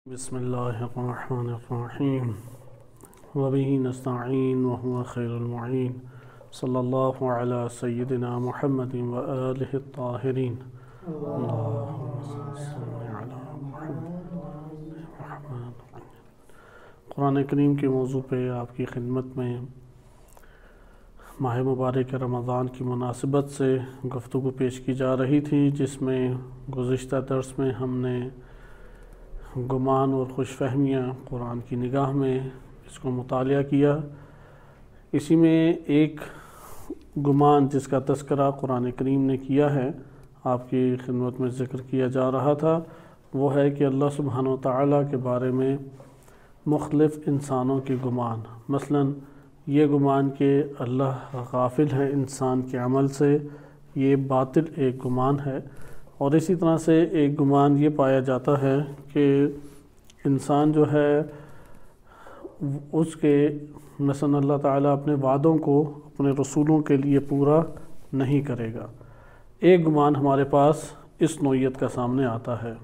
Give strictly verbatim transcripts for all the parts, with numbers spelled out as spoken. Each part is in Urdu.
بسم اللہ الرحمن الرحیم وبہ نستعین وهو خیر المعین صلی اللہ علی سیدنا محمد وآلہ الطاہرین اللہم صل علی محمد۔ قرآن کریم کے موضوع پہ آپ کی خدمت میں ماہ مبارک رمضان کی مناسبت سے گفتگو پیش کی جا رہی تھی، جس میں گزشتہ درس میں ہم نے گمان اور خوش فہمیاں قرآن کی نگاہ میں اس کو مطالعہ کیا۔ اسی میں ایک گمان جس کا تذکرہ قرآن کریم نے کیا ہے آپ کی خدمت میں ذکر کیا جا رہا تھا، وہ ہے کہ اللہ سبحانہ و تعالیٰ کے بارے میں مختلف انسانوں کے گمان، مثلا یہ گمان کہ اللہ غافل ہے انسان کے عمل سے، یہ باطل ایک گمان ہے۔ اور اسی طرح سے ایک گمان یہ پایا جاتا ہے کہ انسان جو ہے اس کے مثلا اللہ تعالیٰ اپنے وعدوں کو اپنے رسولوں کے لیے پورا نہیں کرے گا۔ ایک گمان ہمارے پاس اس نوعیت کا سامنے آتا ہے۔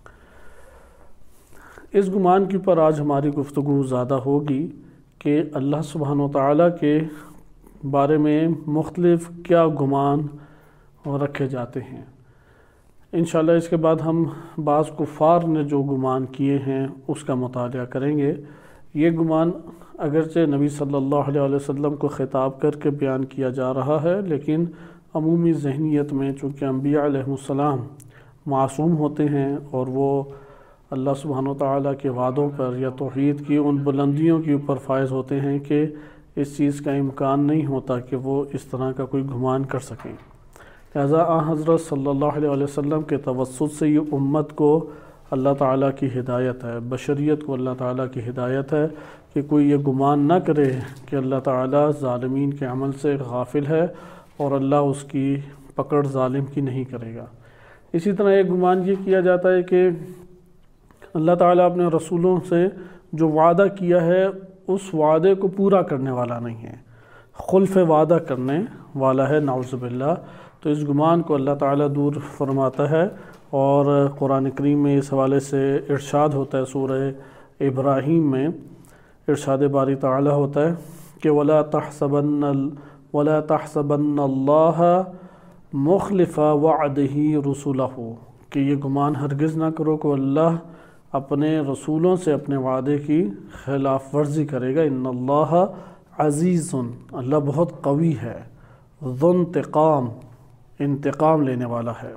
اس گمان کے اوپر آج ہماری گفتگو زیادہ ہوگی کہ اللہ سبحانہ و تعالیٰ کے بارے میں مختلف کیا گمان رکھے جاتے ہیں۔ انشاءاللہ اس کے بعد ہم بعض کفار نے جو گمان کیے ہیں اس کا مطالعہ کریں گے۔ یہ گمان اگرچہ نبی صلی اللہ علیہ وسلم کو خطاب کر کے بیان کیا جا رہا ہے، لیکن عمومی ذہنیت میں چونکہ انبیاء علیہ السلام معصوم ہوتے ہیں اور وہ اللہ سبحانہ و تعالیٰ کے وعدوں پر یا توحید کی ان بلندیوں کے اوپر فائز ہوتے ہیں کہ اس چیز کا امکان نہیں ہوتا کہ وہ اس طرح کا کوئی گمان کر سکیں۔ لہذا آن حضرت صلی اللہ علیہ وسلم کے توسط سے یہ امت کو اللہ تعالیٰ کی ہدایت ہے، بشریت کو اللہ تعالیٰ کی ہدایت ہے کہ کوئی یہ گمان نہ کرے کہ اللہ تعالیٰ ظالمین کے عمل سے غافل ہے اور اللہ اس کی پکڑ ظالم کی نہیں کرے گا۔ اسی طرح ایک گمان یہ کیا جاتا ہے کہ اللہ تعالیٰ اپنے رسولوں سے جو وعدہ کیا ہے اس وعدے کو پورا کرنے والا نہیں ہے، خلف وعدہ کرنے والا ہے، نعوذ باللہ۔ تو اس گمان کو اللہ تعالیٰ دور فرماتا ہے، اور قرآن کریم میں اس حوالے سے ارشاد ہوتا ہے، سورہ ابراہیم میں ارشاد باری تعالیٰ ہوتا ہے کہ وَلَا تَحْسَبَنَّ وَلَا تَحْسَبَنَّ اللَّهَ مُخْلِفَ وَعْدِهِ رُسُلَهُ، کہ یہ گمان ہرگز نہ کرو کہ اللہ اپنے رسولوں سے اپنے وعدے کی خلاف ورزی کرے گا۔ ان اللہ عزیز، اللہ بہت قوی ہے، ذو انتقام، انتقام لینے والا ہے۔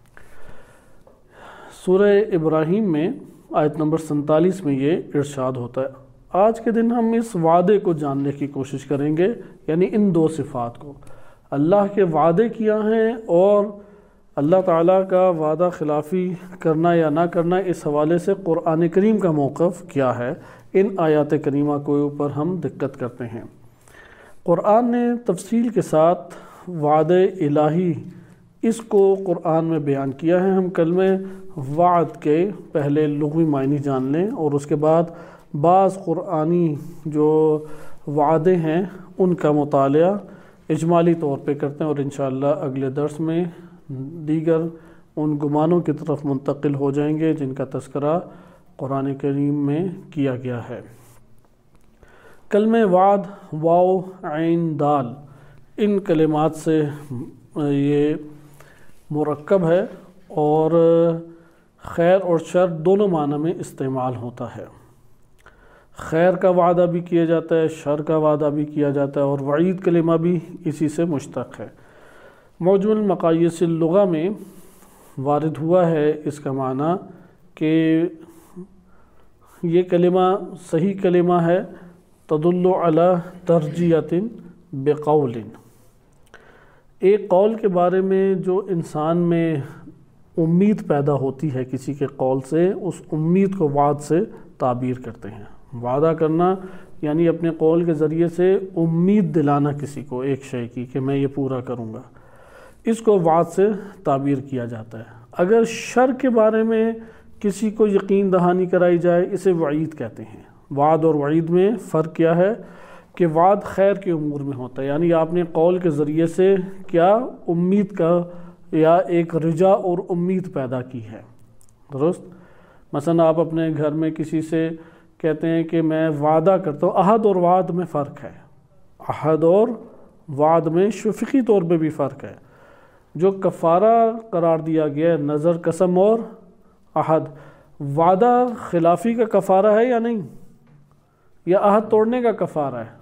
سورہ ابراہیم میں آیت نمبر سینتالیس میں یہ ارشاد ہوتا ہے۔ آج کے دن ہم اس وعدے کو جاننے کی کوشش کریں گے، یعنی ان دو صفات کو، اللہ کے وعدے کیا ہیں اور اللہ تعالیٰ کا وعدہ خلافی کرنا یا نہ کرنا، اس حوالے سے قرآن کریم کا موقف کیا ہے۔ ان آیات کریمہ کے اوپر ہم دقت کرتے ہیں۔ قرآن نے تفصیل کے ساتھ وعدے الہی اس کو قرآن میں بیان کیا ہے۔ ہم کلمہ وعد کے پہلے لغوی معنی جان لیں اور اس کے بعد بعض قرآنی جو وعدے ہیں ان کا مطالعہ اجمالی طور پہ کرتے ہیں، اور انشاءاللہ اگلے درس میں دیگر ان گمانوں کی طرف منتقل ہو جائیں گے جن کا تذکرہ قرآن کریم میں کیا گیا ہے۔ کلمہ وعد واو عین دال، ان کلمات سے یہ مرکب ہے اور خیر اور شر دونوں معنی میں استعمال ہوتا ہے۔ خیر کا وعدہ بھی کیا جاتا ہے، شر کا وعدہ بھی کیا جاتا ہے، اور وعید کلمہ بھی اسی سے مشتق ہے۔ معجم المقاییس اللغہ میں وارد ہوا ہے اس کا معنی کہ یہ کلمہ صحیح کلمہ ہے، تدل علی ترجیۃ بقول، ایک قول کے بارے میں جو انسان میں امید پیدا ہوتی ہے کسی کے قول سے، اس امید کو وعد سے تعبیر کرتے ہیں۔ وعدہ کرنا یعنی اپنے قول کے ذریعے سے امید دلانا کسی کو ایک شے کی کہ میں یہ پورا کروں گا، اس کو وعد سے تعبیر کیا جاتا ہے۔ اگر شر کے بارے میں کسی کو یقین دہانی کرائی جائے، اسے وعید کہتے ہیں۔ وعد اور وعید میں فرق کیا ہے کہ وعد خیر کے امور میں ہوتا ہے، یعنی آپ نے قول کے ذریعے سے کیا امید کا یا ایک رجا اور امید پیدا کی ہے، درست۔ مثلا آپ اپنے گھر میں کسی سے کہتے ہیں کہ میں وعدہ کرتا ہوں، عہد اور وعد میں فرق ہے، عہد اور وعد میں فقہی طور پہ بھی فرق ہے۔ جو کفارہ قرار دیا گیا ہے نظر، قسم اور عہد، وعدہ خلافی کا کفارہ ہے یا نہیں، یا عہد توڑنے کا کفارہ ہے؟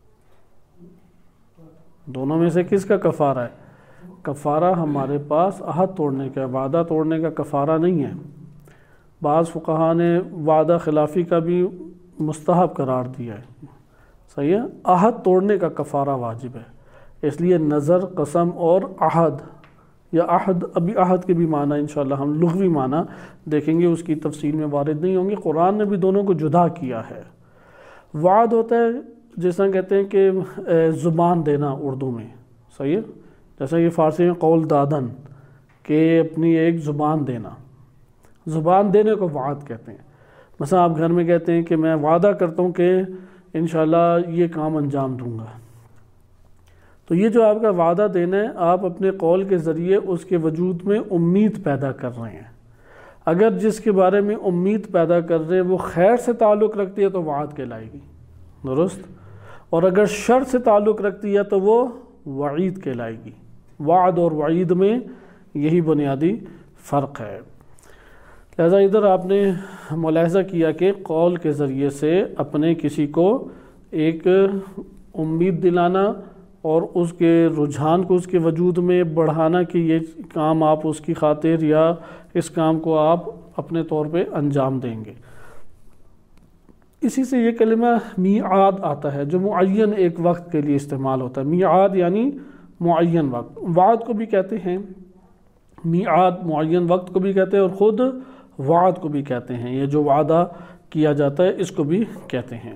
دونوں میں سے کس کا کفارہ ہے؟ کفارہ ہمارے پاس عہد توڑنے کا، وعدہ توڑنے کا کفارہ نہیں ہے۔ بعض فقہا نے وعدہ خلافی کا بھی مستحب قرار دیا ہے، صحیح ہے، عہد توڑنے کا کفارہ واجب ہے۔ اس لیے نظر، قسم اور عہد، یا عہد، ابھی عہد کے بھی معنی انشاءاللہ ہم لغوی معنی دیکھیں گے، اس کی تفصیل میں وارد نہیں ہوں گے، قرآن نے بھی دونوں کو جدا کیا ہے۔ وعد ہوتا ہے جس طرح کہتے ہیں کہ زبان دینا اردو میں، صحیح ہے، جیسا کہ فارسی میں قول دادن، کہ اپنی ایک زبان دینا، زبان دینے کو وعد کہتے ہیں۔ مثلا آپ گھر میں کہتے ہیں کہ میں وعدہ کرتا ہوں کہ انشاءاللہ یہ کام انجام دوں گا، تو یہ جو آپ کا وعدہ دینا ہے، آپ اپنے قول کے ذریعے اس کے وجود میں امید پیدا کر رہے ہیں۔ اگر جس کے بارے میں امید پیدا کر رہے ہیں وہ خیر سے تعلق رکھتی ہے تو وعد کہلائے گی، درست، اور اگر شر سے تعلق رکھتی ہے تو وہ وعید کہلائے گی۔ وعد اور وعید میں یہی بنیادی فرق ہے۔ لہذا ادھر آپ نے ملاحظہ کیا کہ قول کے ذریعے سے اپنے کسی کو ایک امید دلانا اور اس کے رجحان کو اس کے وجود میں بڑھانا کہ یہ کام آپ اس کی خاطر یا اس کام کو آپ اپنے طور پہ انجام دیں گے۔ اسی سے یہ کلمہ میعاد آتا ہے جو معین ایک وقت کے لیے استعمال ہوتا ہے۔ میعاد یعنی معین وقت، وعد کو بھی کہتے ہیں، میعاد معین وقت کو بھی کہتے ہیں، اور خود وعد کو بھی کہتے ہیں، یہ جو وعدہ کیا جاتا ہے اس کو بھی کہتے ہیں۔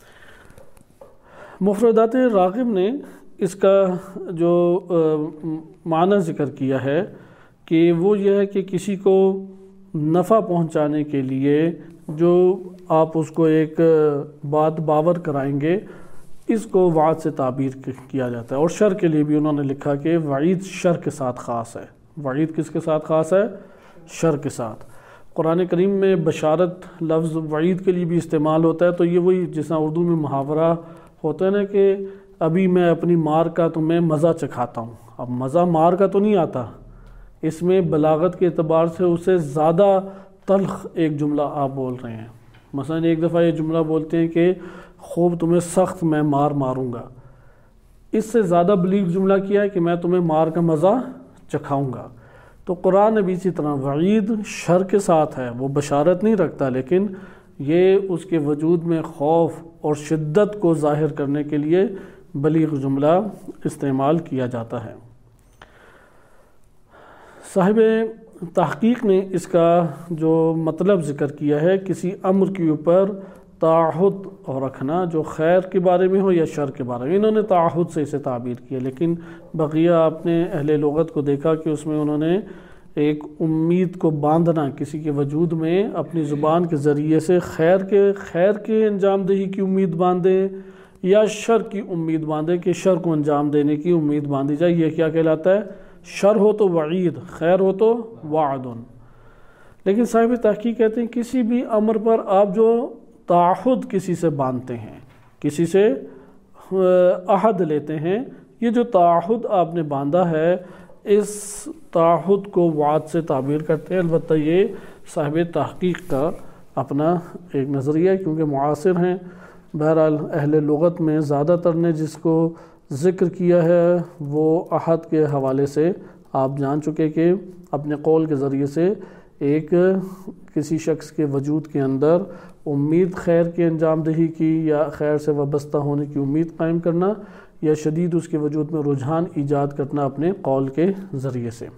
مفردات راغب نے اس کا جو معنی ذکر کیا ہے کہ وہ یہ ہے کہ کسی کو نفع پہنچانے کے لیے جو آپ اس کو ایک بات باور کرائیں گے، اس کو وعد سے تعبیر کیا جاتا ہے۔ اور شر کے لیے بھی انہوں نے لکھا کہ وعید شر کے ساتھ خاص ہے۔ وعید کس کے ساتھ خاص ہے؟ شر کے ساتھ۔ قرآن کریم میں بشارت لفظ وعید کے لیے بھی استعمال ہوتا ہے، تو یہ وہی جیسا اردو میں محاورہ ہوتا ہے نا کہ ابھی میں اپنی مار کا تمہیں مزہ چکھاتا ہوں۔ اب مزہ مار کا تو نہیں آتا، اس میں بلاغت کے اعتبار سے اسے زیادہ تلخ ایک جملہ آپ بول رہے ہیں۔ مثلا ایک دفعہ یہ جملہ بولتے ہیں کہ خوب تمہیں سخت میں مار ماروں گا، اس سے زیادہ بلیغ جملہ کیا ہے کہ میں تمہیں مار کا مزہ چکھاؤں گا۔ تو قرآن نے بھی اسی طرح وعید شر کے ساتھ ہے، وہ بشارت نہیں رکھتا، لیکن یہ اس کے وجود میں خوف اور شدت کو ظاہر کرنے کے لیے بلیغ جملہ استعمال کیا جاتا ہے۔ صاحب تحقیق نے اس کا جو مطلب ذکر کیا ہے، کسی امر کے اوپر تعہد رکھنا جو خیر کے بارے میں ہو یا شر کے بارے میں، انہوں نے تعہد سے اسے تعبیر کیا، لیکن بقیہ آپ نے اہل لغت کو دیکھا کہ اس میں انہوں نے ایک امید کو باندھنا کسی کے وجود میں اپنی زبان کے ذریعے سے خیر کے خیر کے انجام دہی کی امید باندھیں یا شر کی امید باندھیں کہ شر کو انجام دینے کی امید باندھی جائے، یہ کیا کہلاتا ہے؟ شر ہو تو وعید، خیر ہو تو وعد۔ لیکن صاحب تحقیق کہتے ہیں کسی بھی امر پر آپ جو تعہد کسی سے باندھتے ہیں، کسی سے عہد لیتے ہیں، یہ جو تعہد آپ نے باندھا ہے اس تعہد کو وعد سے تعبیر کرتے ہیں۔ البتہ یہ صاحب تحقیق کا اپنا ایک نظریہ ہے کیونکہ معاصر ہیں۔ بہرحال اہل لغت میں زیادہ تر نے جس کو ذکر کیا ہے وہ عہد کے حوالے سے آپ جان چکے کہ اپنے قول کے ذریعے سے ایک کسی شخص کے وجود کے اندر امید خیر کے انجام دہی کی یا خیر سے وابستہ ہونے کی امید قائم کرنا یا شدید اس کے وجود میں رجحان ایجاد کرنا اپنے قول کے ذریعے سے،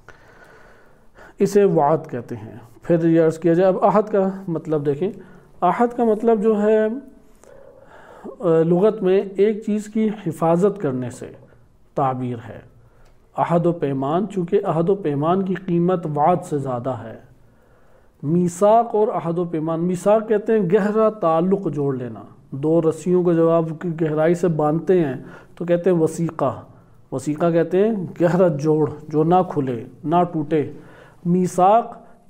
اسے وعد کہتے ہیں۔ پھر یہ عرض کیا جائے اب عہد کا مطلب دیکھیں۔ عہد کا مطلب جو ہے لغت میں ایک چیز کی حفاظت کرنے سے تعبیر ہے۔ عہد و پیمان، چونکہ عہد و پیمان کی قیمت وعد سے زیادہ ہے۔ میثاق اور عہد و پیمان، میثاق کہتے ہیں گہرا تعلق جوڑ لینا، دو رسیوں کو جب آپ گہرائی سے باندھتے ہیں تو کہتے ہیں وثیقہ، وثیقہ کہتے ہیں گہرا جوڑ جو نہ کھلے نہ ٹوٹے۔ میثاق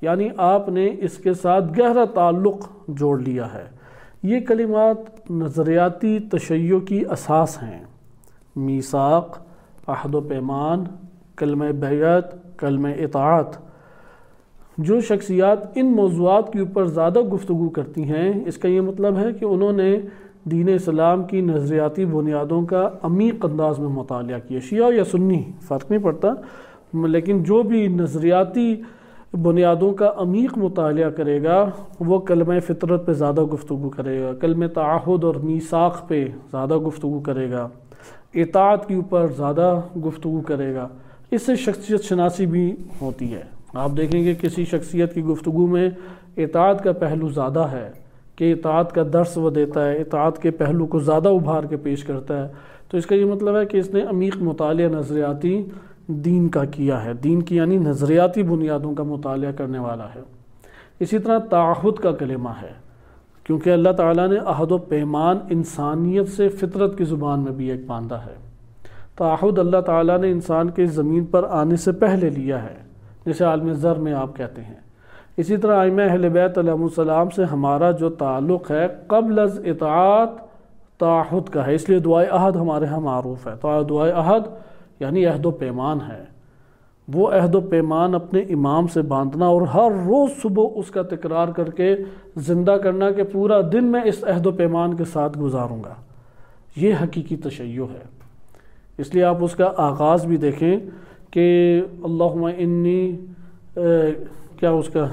یعنی آپ نے اس کے ساتھ گہرا تعلق جوڑ لیا ہے۔ یہ کلمات نظریاتی تشیع کی اساس ہیں۔ میثاق، عہد و پیمان، کلمہ بیعت، کلمہ اطاعت۔ جو شخصیات ان موضوعات کے اوپر زیادہ گفتگو کرتی ہیں، اس کا یہ مطلب ہے کہ انہوں نے دین اسلام کی نظریاتی بنیادوں کا عمیق انداز میں مطالعہ کیا۔ شیعہ یا سنی فرق نہیں پڑتا، لیکن جو بھی نظریاتی بنیادوں کا عمیق مطالعہ کرے گا وہ کلمہ فطرت پہ زیادہ گفتگو کرے گا، کلمہ تعہد اور میثاق پہ زیادہ گفتگو کرے گا، اطاعت کے اوپر زیادہ گفتگو کرے گا۔ اس سے شخصیت شناسی بھی ہوتی ہے۔ آپ دیکھیں گے کسی شخصیت کی گفتگو میں اطاعت کا پہلو زیادہ ہے کہ اطاعت کا درس وہ دیتا ہے، اطاعت کے پہلو کو زیادہ ابھار کے پیش کرتا ہے، تو اس کا یہ مطلب ہے کہ اس نے عمیق مطالعہ نظریاتی دین کا کیا ہے، دین کی یعنی نظریاتی بنیادوں کا مطالعہ کرنے والا ہے۔ اسی طرح تعہد کا کلمہ ہے، کیونکہ اللہ تعالیٰ نے عہد و پیمان انسانیت سے فطرت کی زبان میں بھی ایک باندھا ہے۔ تعہد اللہ تعالیٰ نے انسان کے زمین پر آنے سے پہلے لیا ہے، جسے عالم ذر میں آپ کہتے ہیں۔ اسی طرح ائمہ اہل بیت علیہ السلام سے ہمارا جو تعلق ہے قبل از اطاعت تعہد کا ہے، اس لیے دعائے عہد ہمارے ہاں معروف ہے۔ تو دعائے عہد یعنی عہد و پیمان ہے، وہ عہد و پیمان اپنے امام سے باندھنا اور ہر روز صبح اس کا تکرار کر کے زندہ کرنا کہ پورا دن میں اس عہد و پیمان کے ساتھ گزاروں گا، یہ حقیقی تشیع ہے۔ اس لیے آپ اس کا آغاز بھی دیکھیں کہ اللہم انی کیا اس کا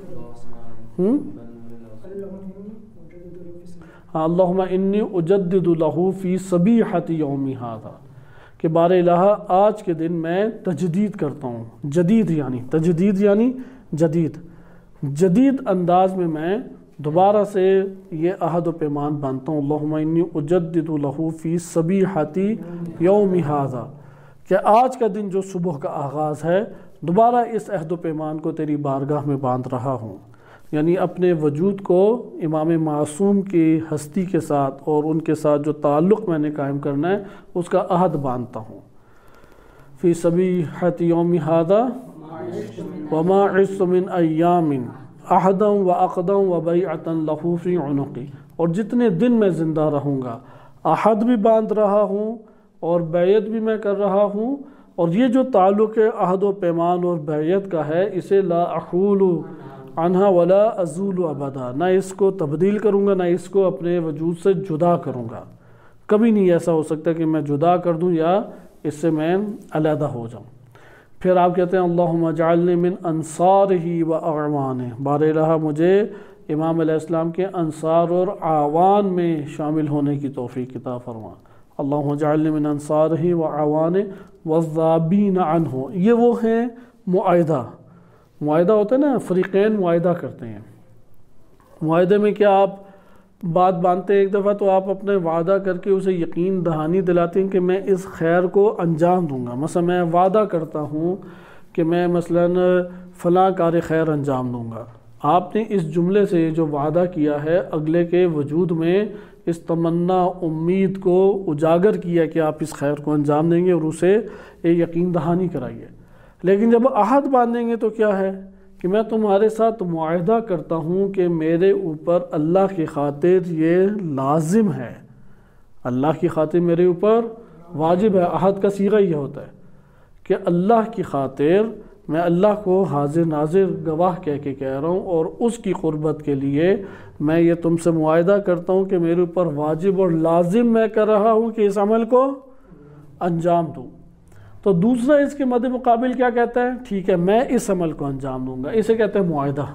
ہاں اللہم انی اجدد لہ فی صبیحۃ یومی ھذا، کہ بار الہ آج کے دن میں تجدید کرتا ہوں۔ جدید یعنی تجدید یعنی جدید جدید انداز میں میں دوبارہ سے یہ عہد و پیمان باندھتا ہوں۔ اللہم انی اجدد لہ فی صبیحۃ یوم ھذا، کہ آج کا دن جو صبح کا آغاز ہے دوبارہ اس عہد و پیمان کو تیری بارگاہ میں باندھ رہا ہوں، یعنی اپنے وجود کو امام معصوم کی ہستی کے ساتھ اور ان کے ساتھ جو تعلق میں نے قائم کرنا ہے اس کا عہد باندھتا ہوں۔ فی صبیحۃ یوم ھذا وما عشت من ایام عہدا و عقدا و بیعۃ لہ فی عنقی، اور جتنے دن میں زندہ رہوں گا عہد بھی باندھ رہا ہوں اور بیعت بھی میں کر رہا ہوں، اور یہ جو تعلق عہد و پیمان اور بیعت کا ہے اسے لا احول عنہا ولا ازول ابدا، نہ اس کو تبدیل کروں گا نہ اس کو اپنے وجود سے جدا کروں گا۔ کبھی نہیں ایسا ہو سکتا کہ میں جدا کر دوں یا اس سے میں علیحدہ ہو جاؤں۔ پھر آپ کہتے ہیں اللہم اجعلنی من انصارہ و اعوانہ، بار الہ مجھے امام علیہ السلام کے انصار اور اعوان میں شامل ہونے کی توفیق عطا فرما۔ اللہم اجعلنی من انصارہ و اعوانہ والذابین عنہ، یہ وہ ہیں معاہدہ۔ معاہدہ ہوتا ہے نا، فریقین معاہدہ کرتے ہیں۔ معاہدے میں کیا آپ بات باندھتے ہیں ایک دفعہ تو آپ اپنے وعدہ کر کے اسے یقین دہانی دلاتے ہیں کہ میں اس خیر کو انجام دوں گا۔ مثلا میں وعدہ کرتا ہوں کہ میں مثلا فلاں کار خیر انجام دوں گا۔ آپ نے اس جملے سے جو وعدہ کیا ہے اگلے کے وجود میں اس تمنا امید کو اجاگر کیا کہ آپ اس خیر کو انجام دیں گے اور اسے ایک یقین دہانی کرائیے۔ لیکن جب عہد باندھیں گے تو کیا ہے کہ میں تمہارے ساتھ معاہدہ کرتا ہوں کہ میرے اوپر اللہ کی خاطر یہ لازم ہے، اللہ کی خاطر میرے اوپر واجب ہے۔ عہد کا صیغہ یہ ہوتا ہے کہ اللہ کی خاطر میں اللہ کو حاضر ناظر گواہ کہہ کے کہہ رہا ہوں اور اس کی قربت کے لیے میں یہ تم سے معاہدہ کرتا ہوں کہ میرے اوپر واجب اور لازم میں کر رہا ہوں کہ اس عمل کو انجام دوں۔ تو دوسرا اس کے مد مقابل کیا کہتا ہے؟ ٹھیک ہے میں اس عمل کو انجام دوں گا، اسے کہتے ہیں معاہدہ۔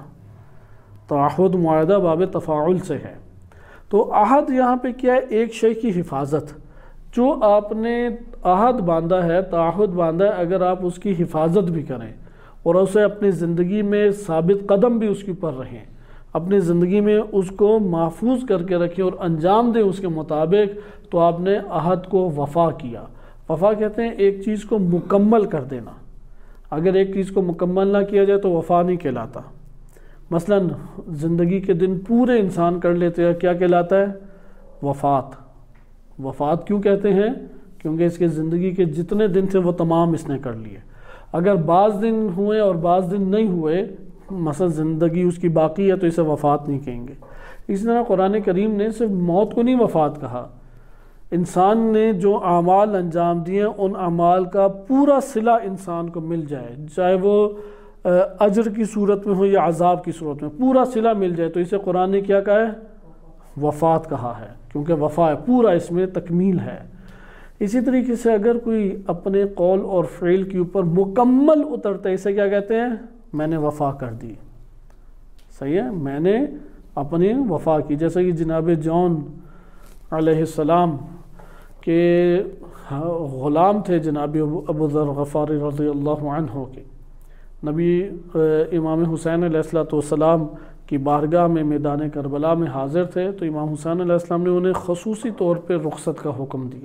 تعہد معاہدہ باب تفاعل سے ہے۔ تو عہد یہاں پہ کیا ہے؟ ایک شے کی حفاظت۔ جو آپ نے عہد باندھا ہے، تعہد باندھا ہے، اگر آپ اس کی حفاظت بھی کریں اور اسے اپنی زندگی میں ثابت قدم بھی اس کے اوپر رہیں، اپنی زندگی میں اس کو محفوظ کر کے رکھیں اور انجام دیں اس کے مطابق، تو آپ نے عہد کو وفا کیا۔ وفا کہتے ہیں ایک چیز کو مکمل کر دینا۔ اگر ایک چیز کو مکمل نہ کیا جائے تو وفا نہیں کہلاتا۔ مثلا زندگی کے دن پورے انسان کر لیتے ہیں، کیا کہلاتا ہے؟ وفات۔ وفات کیوں کہتے ہیں؟ کیونکہ اس کے زندگی کے جتنے دن تھے وہ تمام اس نے کر لیے۔ اگر بعض دن ہوئے اور بعض دن نہیں ہوئے، مثلا زندگی اس کی باقی ہے تو اسے وفات نہیں کہیں گے۔ اسی طرح قرآن کریم نے صرف موت کو نہیں وفات کہا، انسان نے جو اعمال انجام دیے ان اعمال کا پورا صلہ انسان کو مل جائے، چاہے وہ اجر کی صورت میں ہو یا عذاب کی صورت میں، پورا صلہ مل جائے، تو اسے قرآن نے کیا کہا ہے؟ وفات کہا ہے، کیونکہ وفا ہے، پورا اس میں تکمیل ہے۔ اسی طریقے سے اگر کوئی اپنے قول اور فعل کے اوپر مکمل اترتا ہے، اسے کیا کہتے ہیں؟ میں نے وفا کر دی، صحیح ہے، میں نے اپنی وفا کی۔ جیسے کہ جناب جون علیہ السلام کے غلام تھے جناب ابو ذر غفاری رضی اللہ عنہ کے، نبی امام حسین علیہ السلام کی بارگاہ میں میدان کربلا میں حاضر تھے، تو امام حسین علیہ السلام نے انہیں خصوصی طور پہ رخصت کا حکم دیا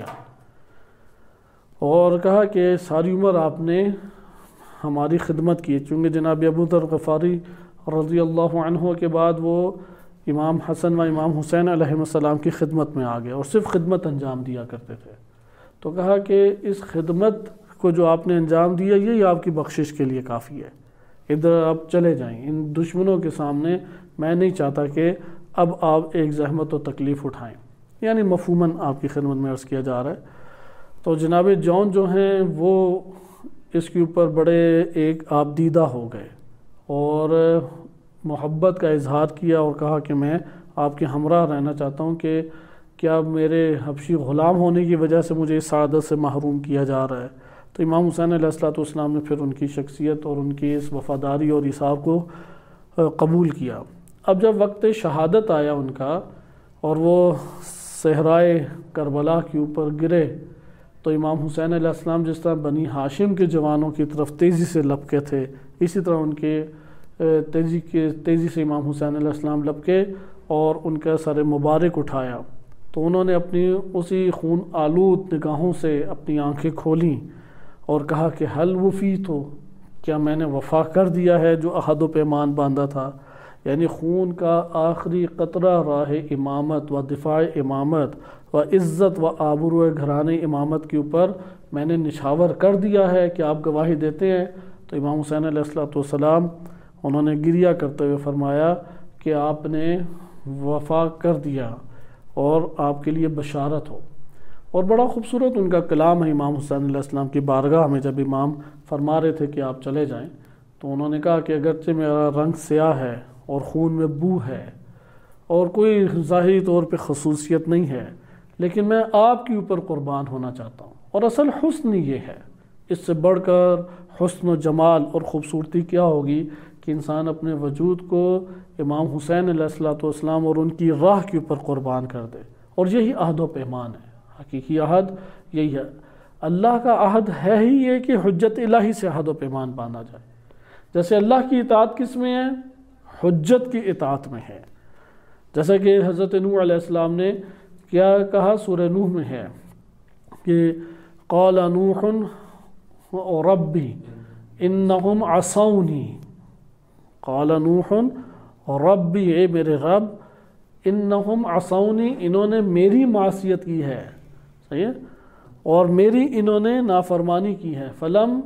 اور کہا کہ ساری عمر آپ نے ہماری خدمت کی، چونکہ جناب ابو ذر غفاری رضی اللہ عنہ کے بعد وہ امام حسن و امام حسین علیہ السلام کی خدمت میں آ گئے اور صرف خدمت انجام دیا کرتے تھے، تو کہا کہ اس خدمت کو جو آپ نے انجام دیا یہی آپ کی بخشش کے لیے کافی ہے، ادھر آپ چلے جائیں، ان دشمنوں کے سامنے میں نہیں چاہتا کہ اب آپ ایک زحمت و تکلیف اٹھائیں، یعنی مفہوماً آپ کی خدمت میں عرض کیا جا رہا ہے۔ تو جناب جون جو ہیں وہ اس کے اوپر بڑے ایک آبدیدہ ہو گئے اور محبت کا اظہار کیا اور کہا کہ میں آپ کے ہمراہ رہنا چاہتا ہوں، کہ کیا میرے حبشی غلام ہونے کی وجہ سے مجھے اس سعادت سے محروم کیا جا رہا ہے؟ تو امام حسین علیہ السلام نے پھر ان کی شخصیت اور ان کی اس وفاداری اور ایثار کو قبول کیا۔ اب جب وقت شہادت آیا ان کا اور وہ صحرائے کربلا کے اوپر گرے، تو امام حسین علیہ السلام جس طرح بنی ہاشم کے جوانوں کی طرف تیزی سے لپکے تھے، اسی طرح ان کے تیزی کے تیزی سے امام حسین علیہ السلام لپکے اور ان کا سر مبارک اٹھایا، تو انہوں نے اپنی اسی خون آلود نگاہوں سے اپنی آنکھیں کھولیں اور کہا کہ حل وفیت ہو، کیا میں نے وفا کر دیا ہے جو عہد و پیمان باندھا تھا؟ یعنی خون کا آخری قطرہ راہ امامت و دفاع امامت و عزت و آبرو گھرانے امامت کے اوپر میں نے نشاور کر دیا ہے، کہ آپ گواہی دیتے ہیں؟ تو امام حسین علیہ السلام انہوں نے گریہ کرتے ہوئے فرمایا کہ آپ نے وفا کر دیا اور آپ کے لیے بشارت ہو۔ اور بڑا خوبصورت ان کا کلام ہے امام حسین علیہ السلام کی بارگاہ میں، جب امام فرما رہے تھے کہ آپ چلے جائیں، تو انہوں نے کہا کہ اگرچہ میرا رنگ سیاہ ہے اور خون میں بو ہے اور کوئی ظاہری طور پہ خصوصیت نہیں ہے، لیکن میں آپ کے اوپر قربان ہونا چاہتا ہوں۔ اور اصل حسن یہ ہے، اس سے بڑھ کر حسن و جمال اور خوبصورتی کیا ہوگی کہ انسان اپنے وجود کو امام حسین علیہ السلام اور ان کی راہ کے اوپر قربان کر دے، اور یہی عہد و پیمان ہے، حقیقی عہد یہی ہے۔ اللہ کا عہد ہے ہی یہ کہ حجت الہی سے عہد و پیمان باندھا جائے۔ جیسے اللہ کی اطاعت کس میں ہے؟ حجت کی اطاعت میں ہے۔ جیسا کہ حضرت نوح علیہ السلام نے کیا کہا سورہ نوح میں ہے کہ قال نوح ربی انہم عصونی، قال نوح ربی، اے میرے رب، انہم عصونی، انہوں نے میری معصیت کی ہے، صحیح ہے، اور میری انہوں نے نافرمانی کی ہے، فلم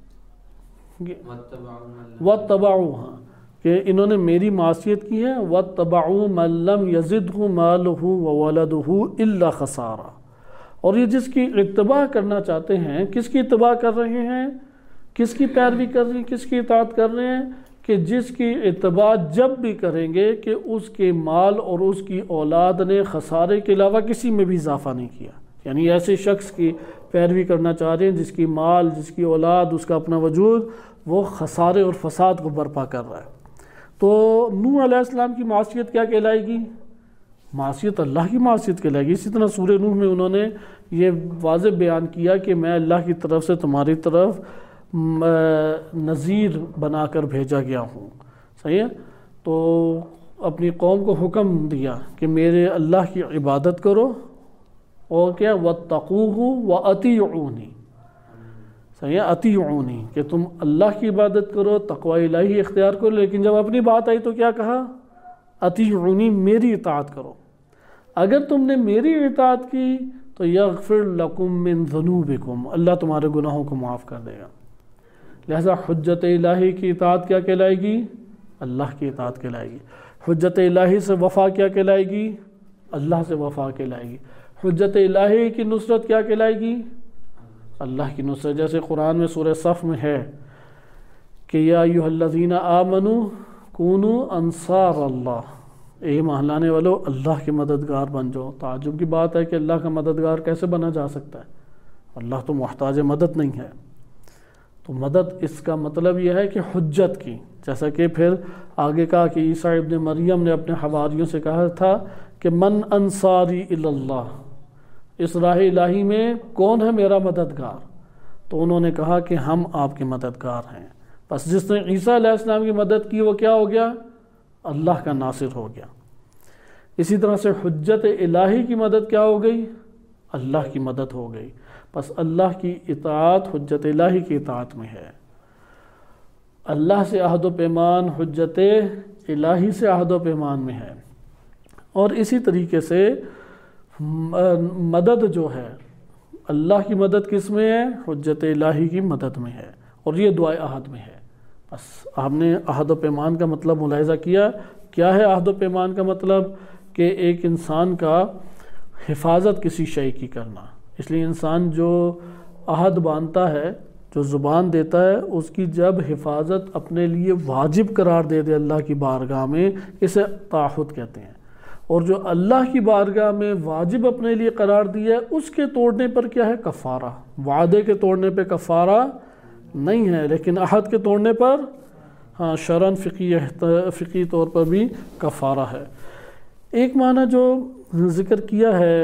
واتبعوها، کہ انہوں نے میری معصیت کی ہے، واتبعوا من لم یزدہ مالہ وولدہ الا خسارا، اور یہ جس کی اتباع کرنا چاہتے ہیں، کس کی اتباع کر رہے ہیں، کس کی پیروی کر رہے ہیں، کس کی اطاعت کر رہے ہیں؟ کہ جس کی اتباع جب بھی کریں گے کہ اس کے مال اور اس کی اولاد نے خسارے کے علاوہ کسی میں بھی اضافہ نہیں کیا، یعنی ایسے شخص کی پیروی کرنا چاہ رہے ہیں جس کی مال، جس کی اولاد، اس کا اپنا وجود وہ خسارے اور فساد کو برپا کر رہا ہے۔ تو نوح علیہ السلام کی معصیت کیا کہلائے گی؟ معصیت اللہ کی معصیت کہلائے گی۔ اسی طرح سورہ نوح میں انہوں نے یہ واضح بیان کیا کہ میں اللہ کی طرف سے تمہاری طرف نذیر بنا کر بھیجا گیا ہوں، صحیح ہے، تو اپنی قوم کو حکم دیا کہ میرے اللہ کی عبادت کرو، اور کیا وَاتَّقُوهُ وَأَطِیعُونِی، صحیح ہے، اطیعونی، کہ تم اللہ کی عبادت کرو، تقوی الہی اختیار کرو، لیکن جب اپنی بات آئی تو کیا کہا؟ اطیعونی، میری اطاعت کرو۔ اگر تم نے میری اطاعت کی تو یغفر لکم من ذنوبکم، اللہ تمہارے گناہوں کو معاف کر دے گا۔ لہذا حجت الہی کی اطاعت کیا کہلائے گی؟ اللہ کی اطاعت کہلائے گی۔ حجت الہی سے وفا کیا کہلائے گی؟ اللہ سے وفا کہلائے گی۔ حجت الہی کی نصرت کیا کہلائے گی؟ اللہ کی نصرت۔ جیسے قرآن میں سورہ صف میں ہے کہ یا ایھا الذین آمنوا کونوا انصار اللہ، اے ایمان لانے والو اللہ کے مددگار بن جاؤ۔ تعجب کی بات ہے کہ اللہ کا مددگار کیسے بنا جا سکتا ہے؟ اللہ تو محتاج مدد نہیں ہے۔ تو مدد اس کا مطلب یہ ہے کہ حجت کی، جیسا کہ پھر آگے کہا کہ عیسیٰ ابن مریم نے اپنے حواریوں سے کہا تھا کہ من انصاری الی اللہ، اس راہ الہی میں کون ہے میرا مددگار؟ تو انہوں نے کہا کہ ہم آپ کے مددگار ہیں۔ بس جس نے عیسیٰ علیہ السلام کی مدد کی وہ کیا ہو گیا؟ اللہ کا ناصر ہو گیا۔ اسی طرح سے حجت الہی کی مدد کیا ہو گئی؟ اللہ کی مدد ہو گئی۔ بس اللہ کی اطاعت حجت الہی کی اطاعت میں ہے۔ اللہ سے عہد و پیمان حجت الہی سے عہد و پیمان میں ہے۔ اور اسی طریقے سے مدد جو ہے اللہ کی مدد کس میں ہے؟ حجت الہی کی مدد میں ہے، اور یہ دعائے عہد میں ہے۔ بس آپ نے عہد و پیمان کا مطلب ملاحظہ کیا۔ کیا ہے عہد و پیمان کا مطلب؟ کہ ایک انسان کا حفاظت کسی شے کی کرنا۔ اس لیے انسان جو عہد باندھتا ہے، جو زبان دیتا ہے، اس کی جب حفاظت اپنے لیے واجب قرار دے دے اللہ کی بارگاہ میں، اسے تعہد کہتے ہیں۔ اور جو اللہ کی بارگاہ میں واجب اپنے لیے قرار دیا ہے، اس کے توڑنے پر کیا ہے؟ کفارہ۔ وعدے کے توڑنے پہ کفارہ نہیں ہے، لیکن عہد کے توڑنے پر ہاں شرعاً فقی فقی طور پر بھی کفارہ ہے۔ ایک معنی جو ذکر کیا ہے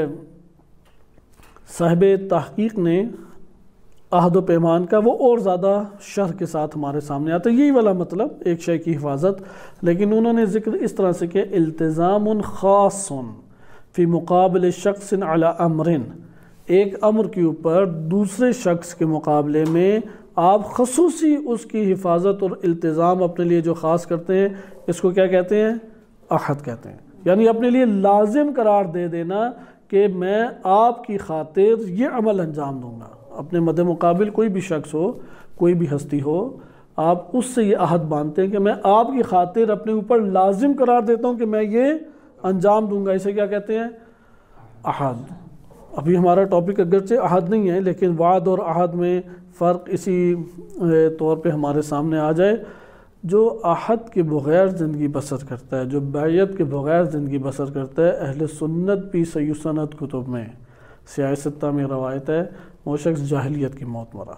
صاحب تحقیق نے عہد و پیمان کا، وہ اور زیادہ شرح کے ساتھ ہمارے سامنے آتا ہے، یہی والا مطلب ایک شے کی حفاظت، لیکن انہوں نے ذکر اس طرح سے کہ التزام خاص فی مقابل شخص علی امر، ایک امر کے اوپر دوسرے شخص کے مقابلے میں آپ خصوصی اس کی حفاظت اور التزام اپنے لیے جو خاص کرتے ہیں، اس کو کیا کہتے ہیں؟ عہد کہتے ہیں۔ یعنی اپنے لیے لازم قرار دے دینا کہ میں آپ کی خاطر یہ عمل انجام دوں گا۔ اپنے مد مقابل کوئی بھی شخص ہو، کوئی بھی ہستی ہو، آپ اس سے یہ عہد باندھتے ہیں کہ میں آپ کی خاطر اپنے اوپر لازم قرار دیتا ہوں کہ میں یہ انجام دوں گا۔ اسے کیا کہتے ہیں؟ عہد۔ ابھی ہمارا ٹاپک اگرچہ عہد نہیں ہے، لیکن وعد اور عہد میں فرق اسی طور پہ ہمارے سامنے آ جائے۔ جو عہد کے بغیر زندگی بسر کرتا ہے، جو بیعت کے بغیر زندگی بسر کرتا ہے، اہل سنت بھی صحیح سند کتب میں سیاہ ستہ میں روایت ہے، وہ شخص جاہلیت کی موت مرا۔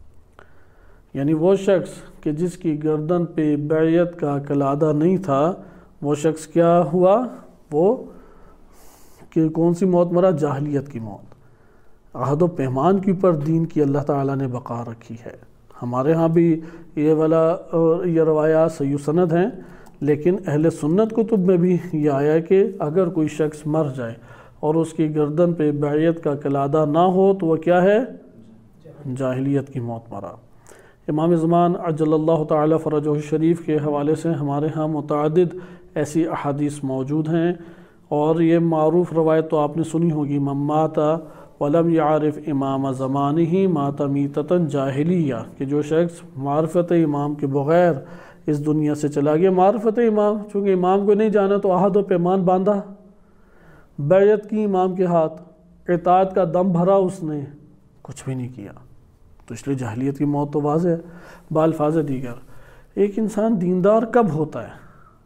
یعنی وہ شخص کہ جس کی گردن پہ بیعت کا کلادہ نہیں تھا، وہ شخص کیا ہوا؟ وہ کہ کون سی موت مرا؟ جاہلیت کی موت۔ عہد و پیمان کے اوپر دین کی اللہ تعالیٰ نے بقا رکھی ہے۔ ہمارے ہاں بھی یہ والا یہ روایات صحیح سند ہیں، لیکن اہل سنت کتب میں بھی یہ آیا ہے کہ اگر کوئی شخص مر جائے اور اس کی گردن پہ بیعت کا کلادہ نہ ہو تو وہ کیا ہے؟ جاہلیت کی موت مرا۔ امام زمان عجل اللہ تعالی فرجہ شریف کے حوالے سے ہمارے ہاں متعدد ایسی احادیث موجود ہیں، اور یہ معروف روایت تو آپ نے سنی ہوگی، من مات ولم یعرف امام زمانہ مات میتۃ جاہلیہ، کہ جو شخص معرفت امام کے بغیر اس دنیا سے چلا گیا۔ معرفت امام، چونکہ امام کو نہیں جانا تو عہد و پیمان باندھا، بیعت کی امام کے ہاتھ، اطاعت کا دم بھرا، اس نے کچھ بھی نہیں کیا، تو اس لیے جاہلیت کی موت تو واضح ہے۔ بالفاظ دیگر ایک انسان دیندار کب ہوتا ہے؟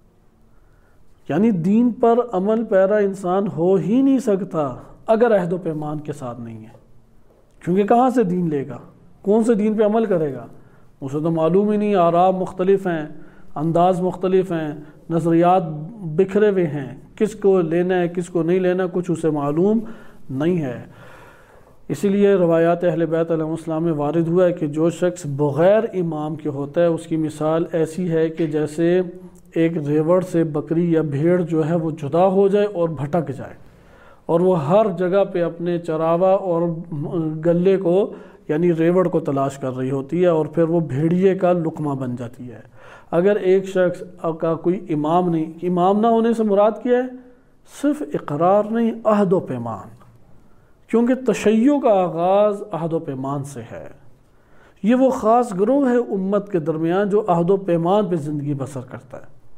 یعنی دین پر عمل پیرا انسان ہو ہی نہیں سکتا اگر عہد و پیمان کے ساتھ نہیں ہے، کیونکہ کہاں سے دین لے گا؟ کون سے دین پہ عمل کرے گا؟ اسے تو معلوم ہی نہیں، آراء مختلف ہیں، انداز مختلف ہیں، نظریات بکھرے ہوئے ہیں، کس کو لینا ہے کس کو نہیں لینا کچھ اسے معلوم نہیں ہے۔ اسی لیے روایات اہل بیت علیہ السلام میں وارد ہوا ہے کہ جو شخص بغیر امام کے ہوتا ہے اس کی مثال ایسی ہے کہ جیسے ایک ریوڑ سے بکری یا بھیڑ جو ہے وہ جدا ہو جائے اور بھٹک جائے، اور وہ ہر جگہ پہ اپنے چراوا اور گلے کو یعنی ریوڑ کو تلاش کر رہی ہوتی ہے، اور پھر وہ بھیڑیے کا لقمہ بن جاتی ہے۔ اگر ایک شخص کا کوئی امام نہیں، امام نہ ہونے سے مراد کیا ہے؟ صرف اقرار نہیں، عہد و پیمان، کیونکہ تشیع کا آغاز عہد و پیمان سے ہے۔ یہ وہ خاص گروہ ہے امت کے درمیان جو عہد و پیمان پہ زندگی بسر کرتا ہے۔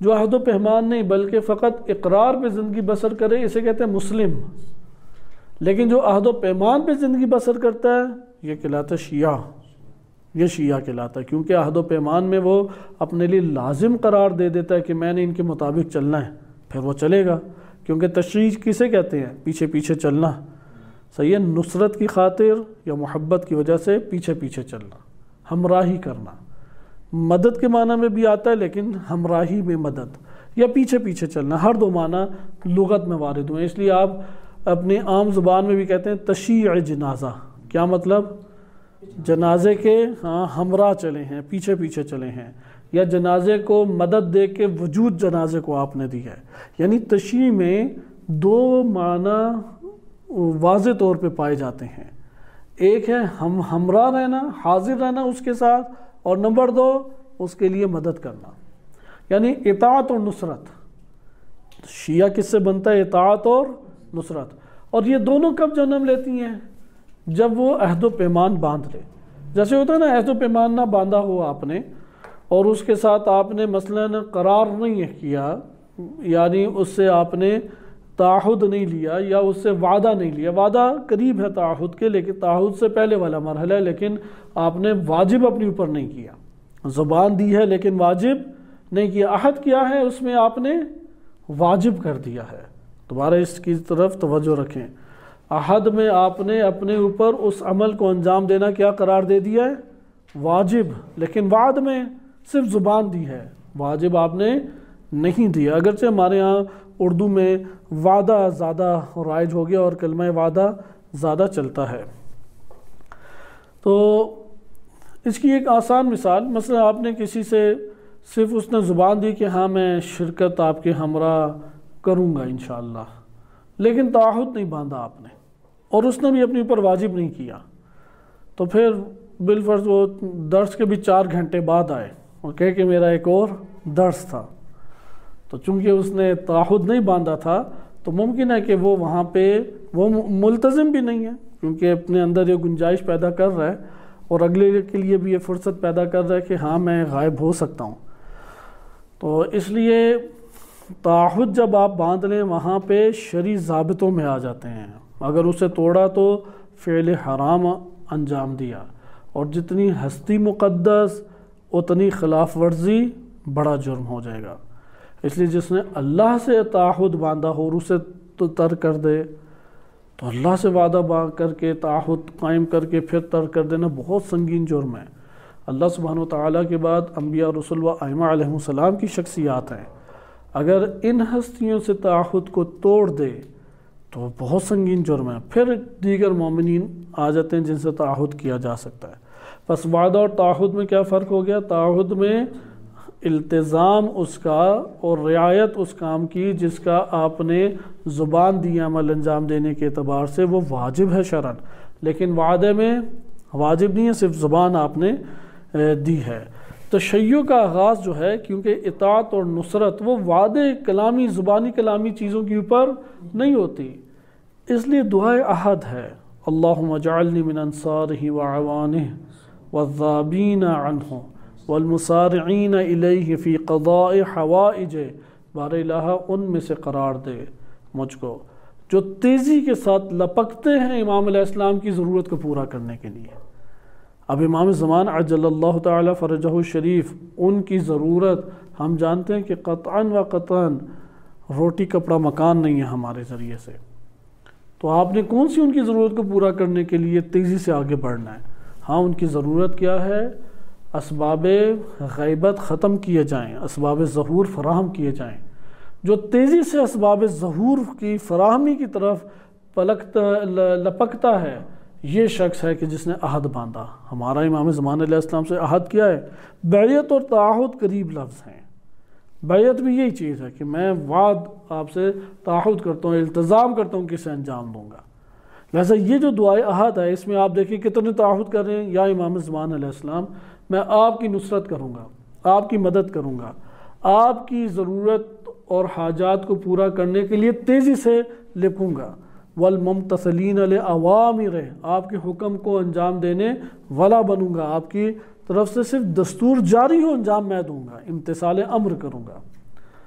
جو عہد و پیمان نہیں بلکہ فقط اقرار پہ زندگی بسر کرے اسے کہتے ہیں مسلم، لیکن جو عہد و پیمان پہ زندگی بسر کرتا ہے یہ کہلاتا ہے شیعہ، یہ شیعہ کہلاتا ہے، کیونکہ عہد و پیمان میں وہ اپنے لیے لازم قرار دے دیتا ہے کہ میں نے ان کے مطابق چلنا ہے، پھر وہ چلے گا، کیونکہ تشریع کسے کہتے ہیں؟ پیچھے پیچھے چلنا، صحیح ہے، نصرت کی خاطر یا محبت کی وجہ سے پیچھے پیچھے چلنا، ہمراہی کرنا، مدد کے معنی میں بھی آتا ہے لیکن ہمراہی میں مدد یا پیچھے پیچھے چلنا، ہر دو معنی لغت میں وارد ہوئے، اس لیے آپ اپنی عام زبان میں بھی کہتے ہیں تشیع جنازہ، کیا مطلب؟ جنازے کے ہاں ہمراہ چلے ہیں، پیچھے پیچھے چلے ہیں، یا جنازے کو مدد دے کے وجود جنازے کو آپ نے دی ہے۔ یعنی تشیع میں دو معنی واضح طور پہ پائے جاتے ہیں، ایک ہے ہم ہمراہ رہنا، حاضر رہنا اس کے ساتھ، اور نمبر دو اس کے لیے مدد کرنا، یعنی اطاعت اور نصرت۔ شیعہ کس سے بنتا ہے؟ اطاعت اور نصرت، اور یہ دونوں کب جنم لیتی ہیں؟ جب وہ عہد و پیمان باندھ لے، جیسے ہوتا ہے نا عہد و پیمان نہ باندھا ہو آپ نے اور اس کے ساتھ آپ نے مثلاً قرار نہیں کیا، یعنی اس سے آپ نے تعہد نہیں لیا یا اس سے وعدہ نہیں لیا، وعدہ قریب ہے تعہد کے لیکن تعہد سے پہلے والا مرحلہ ہے، لیکن آپ نے واجب اپنے اوپر نہیں کیا، زبان دی ہے لیکن واجب نہیں کیا، عہد کیا ہے اس میں آپ نے واجب کر دیا ہے۔ دوبارہ اس کی طرف توجہ رکھیں، عہد میں آپ نے اپنے اوپر اس عمل کو انجام دینا کیا قرار دے دیا ہے؟ واجب، لیکن وعد میں صرف زبان دی ہے، واجب آپ نے نہیں دیا، اگرچہ ہمارے ہاں اردو میں وعدہ زیادہ رائج ہو گیا اور کلمہ وعدہ زیادہ چلتا ہے۔ تو اس کی ایک آسان مثال، مثلا آپ نے کسی سے صرف اس نے زبان دی کہ ہاں میں شرکت آپ کے ہمراہ کروں گا انشاءاللہ، لیکن تعہد نہیں باندھا آپ نے اور اس نے بھی اپنے اوپر واجب نہیں کیا، تو پھر بالفرض وہ درس کے بھی چار گھنٹے بعد آئے اور کہے کہ میرا ایک اور درس تھا، تو چونکہ اس نے تعہد نہیں باندھا تھا تو ممکن ہے کہ وہ وہاں پہ وہ ملتزم بھی نہیں ہے، کیونکہ اپنے اندر یہ گنجائش پیدا کر رہا ہے اور اگلے کے لیے بھی یہ فرصت پیدا کر رہا ہے کہ ہاں میں غائب ہو سکتا ہوں۔ تو اس لیے تعہد جب آپ باندھ لیں وہاں پہ شرعی ضابطوں میں آ جاتے ہیں، اگر اسے توڑا تو فعل حرام انجام دیا، اور جتنی ہستی مقدس اتنی خلاف ورزی بڑا جرم ہو جائے گا۔ اس لیے جس نے اللہ سے تعہد باندھا ہو اور اسے ترک کر دے تو اللہ سے وعدہ باندھ کر کے تعہد قائم کر کے پھر ترک کر دینا بہت سنگین جرم ہے۔ اللہ سبحانہ و تعالیٰ کے بعد انبیاء رسول و ائمہ علیہ السلام کی شخصیات ہیں، اگر ان ہستیوں سے تعہد کو توڑ دے تو بہت سنگین جرم ہے، پھر دیگر مومنین آ جاتے ہیں جن سے تعہد کیا جا سکتا ہے۔ بس وعدہ اور تعہد میں کیا فرق ہو گیا؟ تعہد میں التزام اس کا اور رعایت اس کام کی جس کا آپ نے زبان دی عمل انجام دینے کے اعتبار سے وہ واجب ہے شرعاً، لیکن وعدے میں واجب نہیں ہے، صرف زبان آپ نے دی ہے۔ تشیع کا آغاز جو ہے کیونکہ اطاعت اور نصرت وہ وعدے کلامی زبانی کلامی چیزوں کے اوپر نہیں ہوتی، اس لیے دعائے عہد ہے، اللہم اجعلنی من انصارہ وعوانہ والذابین عنہ والمسارعین الیہ فی قضاء حوائج، بار الہ ان میں سے قرار دے مجھ کو جو تیزی کے ساتھ لپکتے ہیں امام علیہ السلام کی ضرورت کو پورا کرنے کے لیے۔ اب امام زمان عجل اللہ تعالی فرجہ الشریف ان کی ضرورت ہم جانتے ہیں کہ قطعاً و قطعاً روٹی کپڑا مکان نہیں ہے ہمارے ذریعے سے، تو آپ نے کون سی ان کی ضرورت کو پورا کرنے کے لیے تیزی سے آگے بڑھنا ہے؟ ہاں ان کی ضرورت کیا ہے؟ اسباب غیبت ختم کیے جائیں، اسباب ظہور فراہم کیے جائیں۔ جو تیزی سے اسباب ظہور کی فراہمی کی طرف پلکتا لپکتا ہے یہ شخص ہے کہ جس نے عہد باندھا۔ ہمارا امام زمان علیہ السلام سے عہد کیا ہے؟ بیعت اور تعہد قریب لفظ ہیں، بیعت بھی یہی چیز ہے کہ میں وعد آپ سے تعہد کرتا ہوں، التزام کرتا ہوں کہ اسے انجام دوں گا۔ لہذا یہ جو دعائے عہد ہے اس میں آپ دیکھیں کتنے تعہد کر رہے ہیں، یا امام زمان علیہ السلام میں آپ کی نصرت کروں گا، آپ کی مدد کروں گا، آپ کی ضرورت اور حاجات کو پورا کرنے کے لیے تیزی سے لپوں گا، والممتثلین لأوامر، آپ کے حکم کو انجام دینے والا بنوں گا، آپ کی طرف سے صرف دستور جاری ہو انجام میں دوں گا، امتثال امر کروں گا۔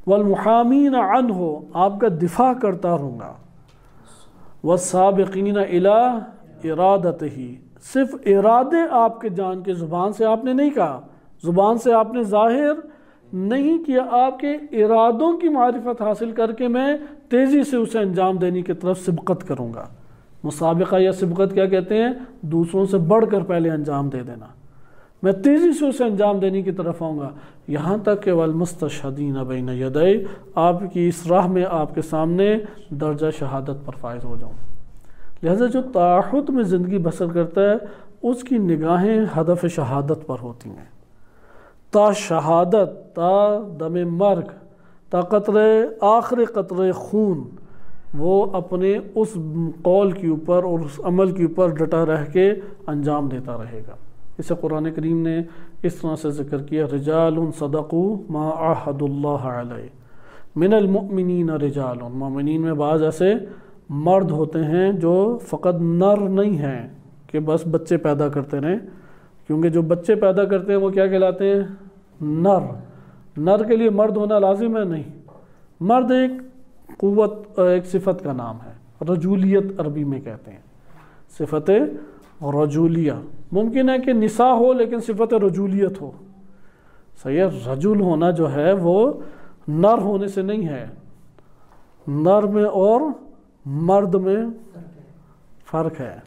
والمحامین عنہ، آپ کا دفاع کرتا رہوں گا، والسابقین الی ارادتہ، صرف ارادے آپ کے جان کے، زبان سے آپ نے نہیں کہا، زبان سے آپ نے ظاہر نہیں کیا، آپ کے ارادوں کی معرفت حاصل کر کے میں تیزی سے اسے انجام دینے کی طرف سبقت کروں گا۔ مسابقہ یا سبقت کیا کہتے ہیں؟ دوسروں سے بڑھ کر پہلے انجام دے دینا، میں تیزی سے اسے انجام دینے کی طرف آؤں گا، یہاں تک کہ والمستشہدین بین یدی، آپ کی اس راہ میں آپ کے سامنے درجہ شہادت پر فائز ہو جاؤں۔ لہذا جو تعہد میں زندگی بسر کرتا ہے اس کی نگاہیں ہدف شہادت پر ہوتی ہیں، تا شہادت، تا دم مرگ، تا قطرے آخر قطرے خون، وہ اپنے اس قول کے اوپر اور اس عمل کے اوپر ڈٹا رہ کے انجام دیتا رہے گا۔ اسے قرآن کریم نے اس طرح سے ذکر کیا، رجال صدقوا ما عاہدوا اللہ علیہ من المؤمنین رجال، مومنین میں بعض ایسے مرد ہوتے ہیں جو فقط نر نہیں ہیں کہ بس بچے پیدا کرتے رہیں، کیونکہ جو بچے پیدا کرتے ہیں وہ کیا کہلاتے ہیں؟ نر۔ نر کے لیے مرد ہونا لازم ہے؟ نہیں، مرد ایک قوت، ایک صفت کا نام ہے، رجولیت عربی میں کہتے ہیں، صفت رجولیہ۔ ممکن ہے کہ نساء ہو لیکن صفت رجولیت ہو، صحیح ہے؟ رجل ہونا جو ہے وہ نر ہونے سے نہیں ہے، نر میں اور مرد میں فرق ہے۔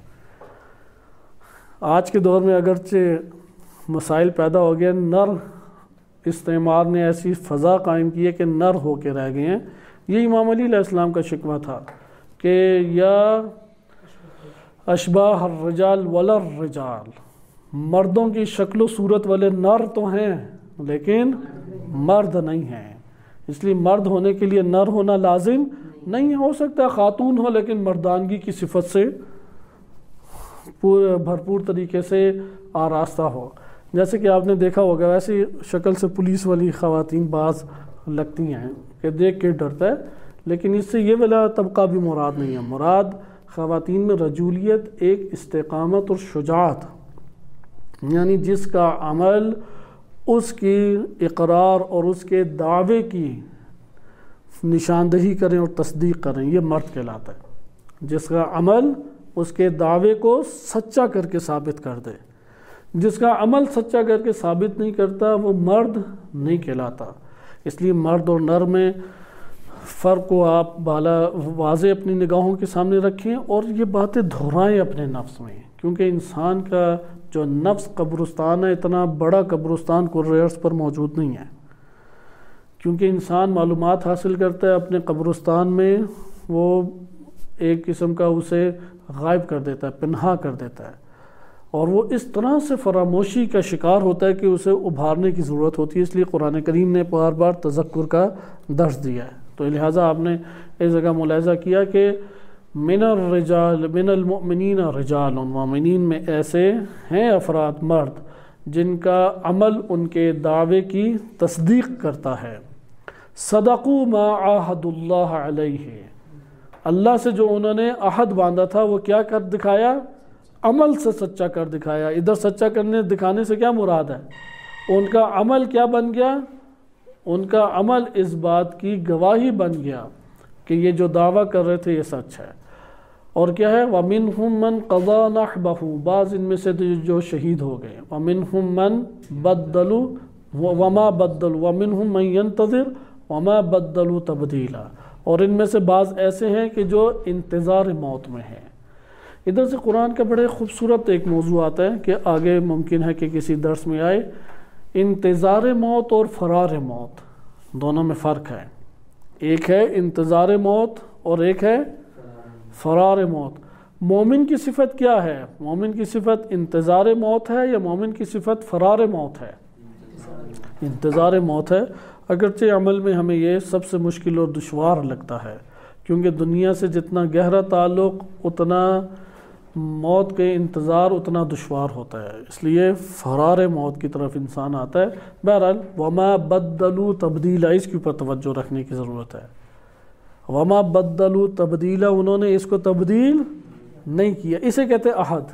آج کے دور میں اگرچہ مسائل پیدا ہو گئے، نر استعمار نے ایسی فضا قائم کی ہے کہ نر ہو کے رہ گئے ہیں۔ یہ امام علی علیہ السلام کا شکوہ تھا کہ یا اشباہ الرجال ولا الرجال، مردوں کی شکل و صورت والے نر تو ہیں لیکن مرد نہیں ہیں، اس لیے مرد ہونے کے لیے نر ہونا لازم نہیں ہو سکتا، خاتون ہو لیکن مردانگی کی صفت سے پورے بھرپور طریقے سے آراستہ ہو۔ جیسے کہ آپ نے دیکھا ہوگا، ویسی شکل سے پولیس والی خواتین بعض لگتی ہیں کہ دیکھ کے ڈرتا ہے، لیکن اس سے یہ والا طبقہ بھی مراد نہیں ہے۔ مراد خواتین میں رجولیت ایک استقامت اور شجاعت، یعنی جس کا عمل اس کی اقرار اور اس کے دعوے کی نشاندہی کریں اور تصدیق کریں، یہ مرد کہلاتا ہے۔ جس کا عمل اس کے دعوے کو سچا کر کے ثابت کر دے، جس کا عمل سچا کر کے ثابت نہیں کرتا وہ مرد نہیں کہلاتا۔ اس لیے مرد اور نر میں فرق کو آپ بالا واضح اپنی نگاہوں کے سامنے رکھیں اور یہ باتیں دہرائیں اپنے نفس میں، کیونکہ انسان کا جو نفس قبرستان ہے، اتنا بڑا قبرستان کرۂ ارض پر موجود نہیں ہے، کیونکہ انسان معلومات حاصل کرتا ہے اپنے قبرستان میں، وہ ایک قسم کا اسے غائب کر دیتا ہے، پنہا کر دیتا ہے، اور وہ اس طرح سے فراموشی کا شکار ہوتا ہے کہ اسے ابھارنے کی ضرورت ہوتی ہے۔ اس لیے قرآن کریم نے بار بار تذکر کا درس دیا ہے، تو لہٰذا آپ نے اس جگہ ملاحظہ کیا کہ من الرجال من المؤمنین رجال، مومنین میں ایسے ہیں افراد، مرد، جن کا عمل ان کے دعوے کی تصدیق کرتا ہے۔ صدقوا ما عاہدوا اللہ علیہ، اللہ سے جو انہوں نے عہد باندھا تھا وہ کیا کر دکھایا؟ عمل سے سچا کر دکھایا۔ ادھر سچا کرنے دکھانے سے کیا مراد ہے؟ ان کا عمل کیا بن گیا؟ ان کا عمل اس بات کی گواہی بن گیا کہ یہ جو دعویٰ کر رہے تھے یہ سچ ہے۔ اور کیا ہے؟ وَمِنْهُمْ مَنْ قَضَى نَحْبَهُ، بعض ان میں سے جو شہید ہو گئے، وَمِنْهُمْ مَنْ بَدَّلُوا وَمَا بَدَّلُوا وَمِنْهُمْ مَنْ يَنْتَظِرُ وَمَا بَدَّلُوا تَبْدِيلًا، اور ان میں سے بعض ایسے ہیں کہ جو انتظار موت میں ہیں۔ ادھر سے قرآن کا بڑے خوبصورت ایک موضوع آتا ہے کہ آگے ممکن ہے کہ کسی درس میں آئے، انتظار موت اور فرار موت دونوں میں فرق ہے۔ ایک ہے انتظار موت اور ایک ہے فرار موت۔ مومن کی صفت کیا ہے؟ مومن کی صفت انتظار موت ہے یا مومن کی صفت فرار موت ہے؟ انتظار موت ہے، اگرچہ عمل میں ہمیں یہ سب سے مشکل اور دشوار لگتا ہے، کیونکہ دنیا سے جتنا گہرا تعلق اتنا موت کے انتظار اتنا دشوار ہوتا ہے، اس لیے فرار موت کی طرف انسان آتا ہے۔ بہرحال وما بدلوا تبدیلا، اس کے اوپر توجہ رکھنے کی ضرورت ہے۔ وما بدلوا تبدیلا، انہوں نے اس کو تبدیل نہیں کیا، اسے کہتے ہیں عہد۔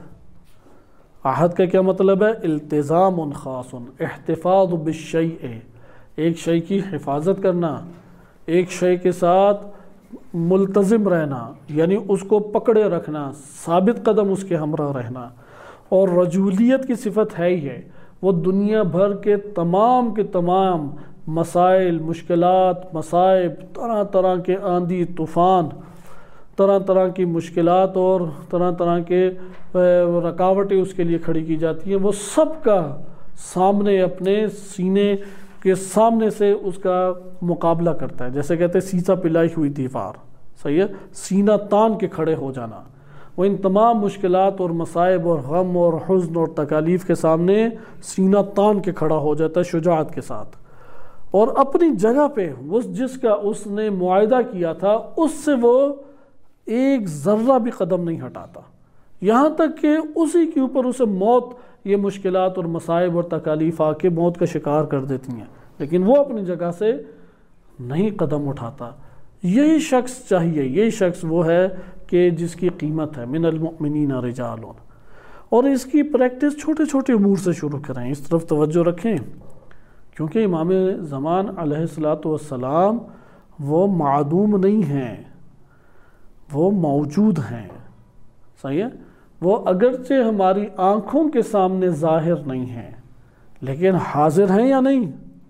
عہد کا کیا مطلب ہے؟ التزام خاص، احتفاظ بالشیء، ایک شے کی حفاظت کرنا، ایک شے کے ساتھ ملتزم رہنا یعنی اس کو پکڑے رکھنا، ثابت قدم اس کے ہمراہ رہنا، اور رجولیت کی صفت ہے ہی ہے، وہ دنیا بھر کے تمام کے تمام مسائل، مشکلات، مصائب، طرح طرح کے آندھی طوفان، طرح طرح کی مشکلات اور طرح طرح کے رکاوٹیں اس کے لیے کھڑی کی جاتی ہیں، وہ سب کا سامنے اپنے سینے کے سامنے سے اس کا مقابلہ کرتا ہے، جیسے کہتے ہیں سیسا پلائی ہوئی دیوار، صحیح ہے، سینہ تان کے کھڑے ہو جانا، وہ ان تمام مشکلات اور مصائب اور غم اور حزن اور تکالیف کے سامنے سینہ تان کے کھڑا ہو جاتا ہے شجاعت کے ساتھ، اور اپنی جگہ پہ اس جس کا اس نے معاہدہ کیا تھا اس سے وہ ایک ذرہ بھی قدم نہیں ہٹاتا، یہاں تک کہ اسی کے اوپر اسے موت، یہ مشکلات اور مصائب اور تکالیف آ کے موت کا شکار کر دیتی ہیں، لیکن وہ اپنی جگہ سے نہیں قدم اٹھاتا۔ یہی شخص چاہیے، یہی شخص وہ ہے کہ جس کی قیمت ہے، من المؤمنین رجال، اور اس کی پریکٹس چھوٹے چھوٹے امور سے شروع کریں، اس طرف توجہ رکھیں، کیونکہ امام زمان علیہ الصلاۃ والسلام وہ معدوم نہیں ہیں، وہ موجود ہیں، صحیح ہے، وہ اگرچہ ہماری آنکھوں کے سامنے ظاہر نہیں ہیں لیکن حاضر ہیں یا نہیں؟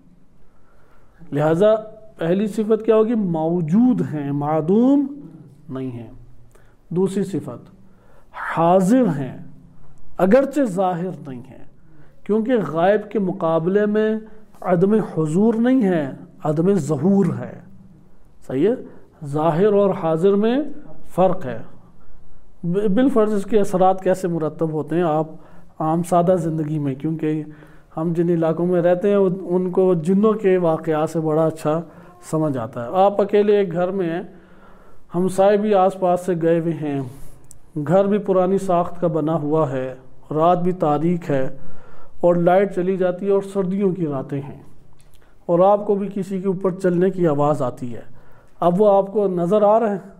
لہذا پہلی صفت کیا ہوگی؟ موجود ہیں، معدوم نہیں ہیں۔ دوسری صفت حاضر ہیں اگرچہ ظاہر نہیں ہیں، کیونکہ غائب کے مقابلے میں عدم حضور نہیں ہے، عدم ظہور ہے، صحیح ہے، ظاہر اور حاضر میں فرق ہے۔ بالفرض اس کے اثرات کیسے مرتب ہوتے ہیں آپ عام سادہ زندگی میں، کیونکہ ہم جن علاقوں میں رہتے ہیں ان کو جنوں کے واقعات سے بڑا اچھا سمجھ آتا ہے۔ آپ اکیلے ایک گھر میں ہیں، ہمسائے بھی آس پاس سے گئے ہوئے ہیں، گھر بھی پرانی ساخت کا بنا ہوا ہے، رات بھی تاریک ہے اور لائٹ چلی جاتی ہے اور سردیوں کی راتیں ہیں، اور آپ کو بھی کسی کے اوپر چلنے کی آواز آتی ہے۔ اب وہ آپ کو نظر آ رہے ہیں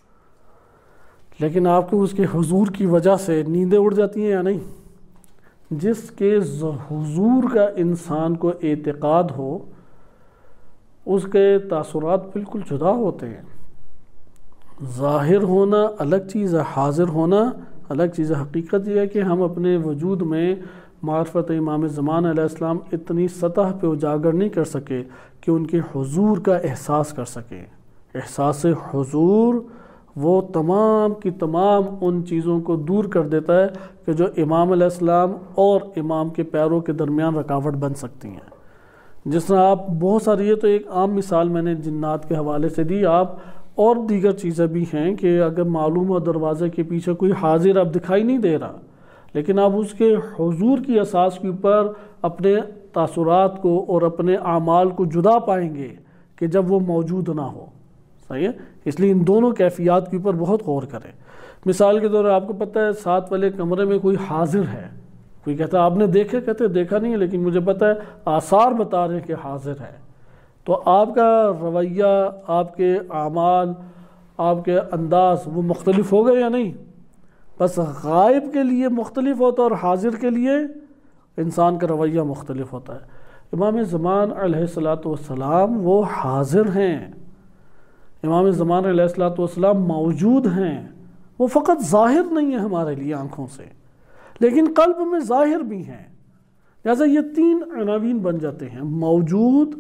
لیکن آپ کو اس کے حضور کی وجہ سے نیندیں اڑ جاتی ہیں یا نہیں؟ جس کے حضور کا انسان کو اعتقاد ہو اس کے تاثرات بالکل جدا ہوتے ہیں۔ ظاہر ہونا الگ چیز ہے، حاضر ہونا الگ چیز ہے۔ حقیقت یہ ہے کہ ہم اپنے وجود میں معرفت امام زمان علیہ السلام اتنی سطح پہ اجاگر نہیں کر سکے کہ ان کے حضور کا احساس کر سکیں۔ احساس حضور وہ تمام کی تمام ان چیزوں کو دور کر دیتا ہے کہ جو امام علیہ السلام اور امام کے پیروں کے درمیان رکاوٹ بن سکتی ہیں۔ جس طرح آپ بہت ساری، یہ تو ایک عام مثال میں نے جنات کے حوالے سے دی، آپ اور دیگر چیزیں بھی ہیں کہ اگر معلوم ہو دروازے کے پیچھے کوئی حاضر اب دکھائی نہیں دے رہا لیکن آپ اس کے حضور کی اساس کے اوپر اپنے تاثرات کو اور اپنے اعمال کو جدا پائیں گے کہ جب وہ موجود نہ ہو، صحیح ہے۔ اس لیے ان دونوں کیفیات کے اوپر بہت غور کریں۔ مثال کے طور پر آپ کو پتہ ہے ساتھ والے کمرے میں کوئی حاضر ہے، کوئی کہتا ہے آپ نے دیکھے، کہتے دیکھا نہیں ہے لیکن مجھے پتہ ہے آثار بتا رہے ہیں کہ حاضر ہے، تو آپ کا رویہ، آپ کے اعمال، آپ کے انداز وہ مختلف ہو گئے یا نہیں؟ بس غائب کے لیے مختلف ہوتا ہے اور حاضر کے لیے انسان کا رویہ مختلف ہوتا ہے۔ امام زمان علیہ الصلاۃ والسلام وہ حاضر ہیں، امام زمان علیہ الصلاۃ والسلام موجود ہیں، وہ فقط ظاہر نہیں ہے ہمارے لیے آنکھوں سے لیکن قلب میں ظاہر بھی ہیں۔ لہٰذا یہ تین عناوین بن جاتے ہیں، موجود،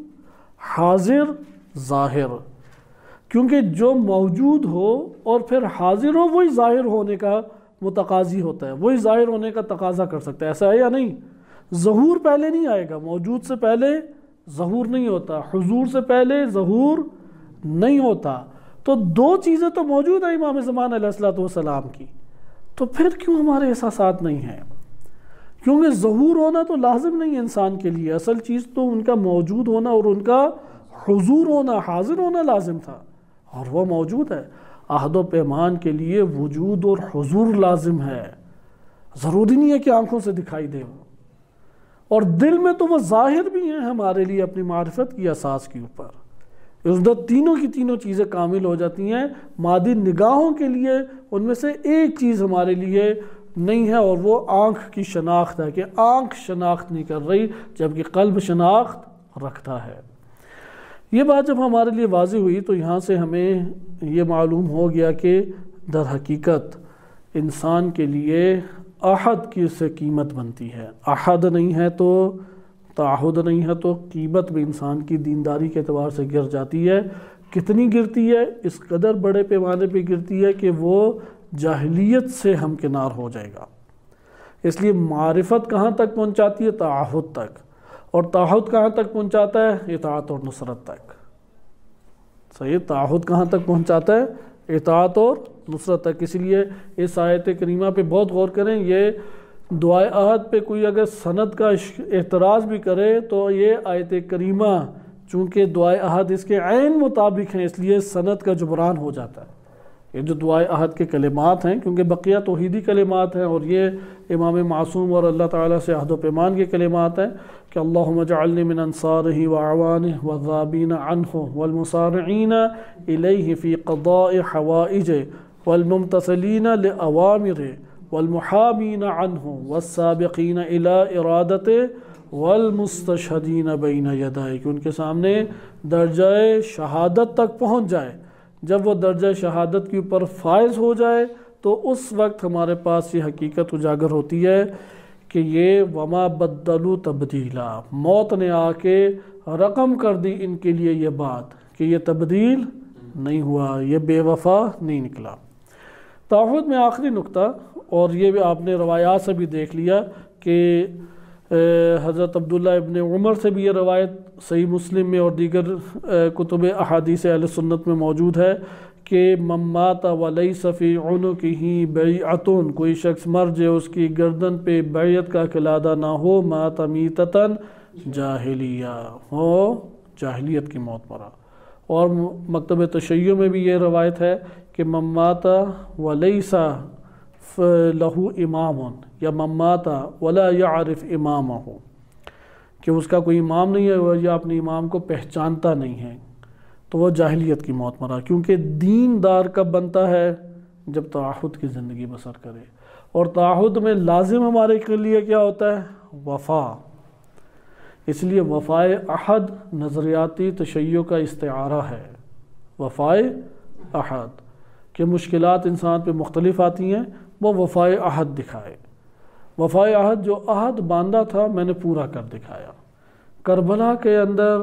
حاضر، ظاہر، کیونکہ جو موجود ہو اور پھر حاضر ہو وہی ظاہر ہونے کا متقاضی ہوتا ہے، وہی ظاہر ہونے کا تقاضا کر سکتا ہے، ایسا ہے یا نہیں؟ ظہور پہلے نہیں آئے گا، موجود سے پہلے ظہور نہیں ہوتا، حضور سے پہلے ظہور نہیں ہوتا، تو دو چیزیں تو موجود ہیں امام زمان علیہ الصلوۃ والسلام کی، تو پھر کیوں ہمارے احساسات نہیں ہیں؟ کیونکہ ظہور ہونا تو لازم نہیں ہے انسان کے لیے، اصل چیز تو ان کا موجود ہونا اور ان کا حضور ہونا، حاضر ہونا لازم تھا، اور وہ موجود ہے۔ عہد و پیمان کے لیے وجود اور حضور لازم ہے، ضروری نہیں ہے کہ آنکھوں سے دکھائی دے وہ، اور دل میں تو وہ ظاہر بھی ہیں ہمارے لیے اپنی معرفت کی اساس کے اوپر۔ اس دو تینوں کی تینوں چیزیں کامل ہو جاتی ہیں۔ مادی نگاہوں کے لیے ان میں سے ایک چیز ہمارے لیے نہیں ہے اور وہ آنکھ کی شناخت ہے، کہ آنکھ شناخت نہیں کر رہی جبکہ قلب شناخت رکھتا ہے۔ یہ بات جب ہمارے لیے واضح ہوئی تو یہاں سے ہمیں یہ معلوم ہو گیا کہ در حقیقت انسان کے لیے عہد کی سے قیمت بنتی ہے. عہد نہیں ہے تو تعہد نہیں ہے تو قیمت بھی انسان کی دینداری کے اعتبار سے گر جاتی ہے. کتنی گرتی ہے؟ اس قدر بڑے پیمانے پہ گرتی ہے کہ وہ جاہلیت سے ہمکنار ہو جائے گا. اس لیے معرفت کہاں تک پہنچاتی ہے؟ تعہد تک. اور تعہد کہاں تک پہنچاتا ہے؟ اطاعت اور نصرت تک. صحیح، تعہد کہاں تک پہنچاتا ہے؟ اطاعت اور نصرت تک. اسی لیے اس آیت کریمہ پہ بہت غور کریں. یہ دعائے عہد پہ کوئی اگر سند کا اعتراض بھی کرے تو یہ آیت کریمہ چونکہ دعائے عہد اس کے عین مطابق ہیں اس لیے سند کا جبران ہو جاتا ہے. یہ جو دعائے عہد کے کلمات ہیں کیونکہ بقیہ توحیدی کلمات ہیں اور یہ امام معصوم اور اللہ تعالیٰ سے عہد و پیمان کے کلمات ہیں کہ اللہم اجعلنی من انصارہ وعوانہ والذابین عنہ والمسارعین الیہ فی قضاء حوائجہ والممتثلین لأوامرہ والمحامین عنہ والسابقین الی ارادتہ والمستشہدین بین یدائہ، کہ ان کے سامنے درجہ شہادت تک پہنچ جائے. جب وہ درجہ شہادت کے اوپر فائز ہو جائے تو اس وقت ہمارے پاس یہ حقیقت اجاگر ہوتی ہے کہ یہ وما بدلوا تبدیلا، موت نے آ کے رقم کر دی ان کے لیے یہ بات کہ یہ تبدیل نہیں ہوا، یہ بے وفا نہیں نکلا. تعہد میں آخری نقطہ، اور یہ بھی آپ نے روایات سے بھی دیکھ لیا کہ حضرت عبداللہ ابن عمر سے بھی یہ روایت صحیح مسلم میں اور دیگر کتب احادیث اہل سنت میں موجود ہے کہ من مات ولیس فی عنقہ بیعۃ، کوئی شخص مر جائے اس کی گردن پہ بیعت کا قلادہ نہ ہو، مات میتۃ جاہلیہ، ہو جاہلیت کی موت مرا. اور مکتب تشیع میں بھی یہ روایت ہے کہ من مات ولیس لہو امام یا من مات ولا یعرف امامہ، کہ اس کا کوئی امام نہیں ہے یا اپنے امام کو پہچانتا نہیں ہے تو وہ جاہلیت کی موت مرا. کیونکہ دین دار کب بنتا ہے؟ جب تعہد کی زندگی بسر کرے. اور تعہد میں لازم ہمارے کے لیے کیا ہوتا ہے؟ وفا. اس لیے وفائے عہد نظریاتی تشیع کا استعارہ ہے. وفائے عہد کہ مشکلات انسان پہ مختلف آتی ہیں، وہ وفائے عہد دکھائے. وفائے عہد جو عہد باندھا تھا میں نے پورا کر دکھایا. کربلا کے اندر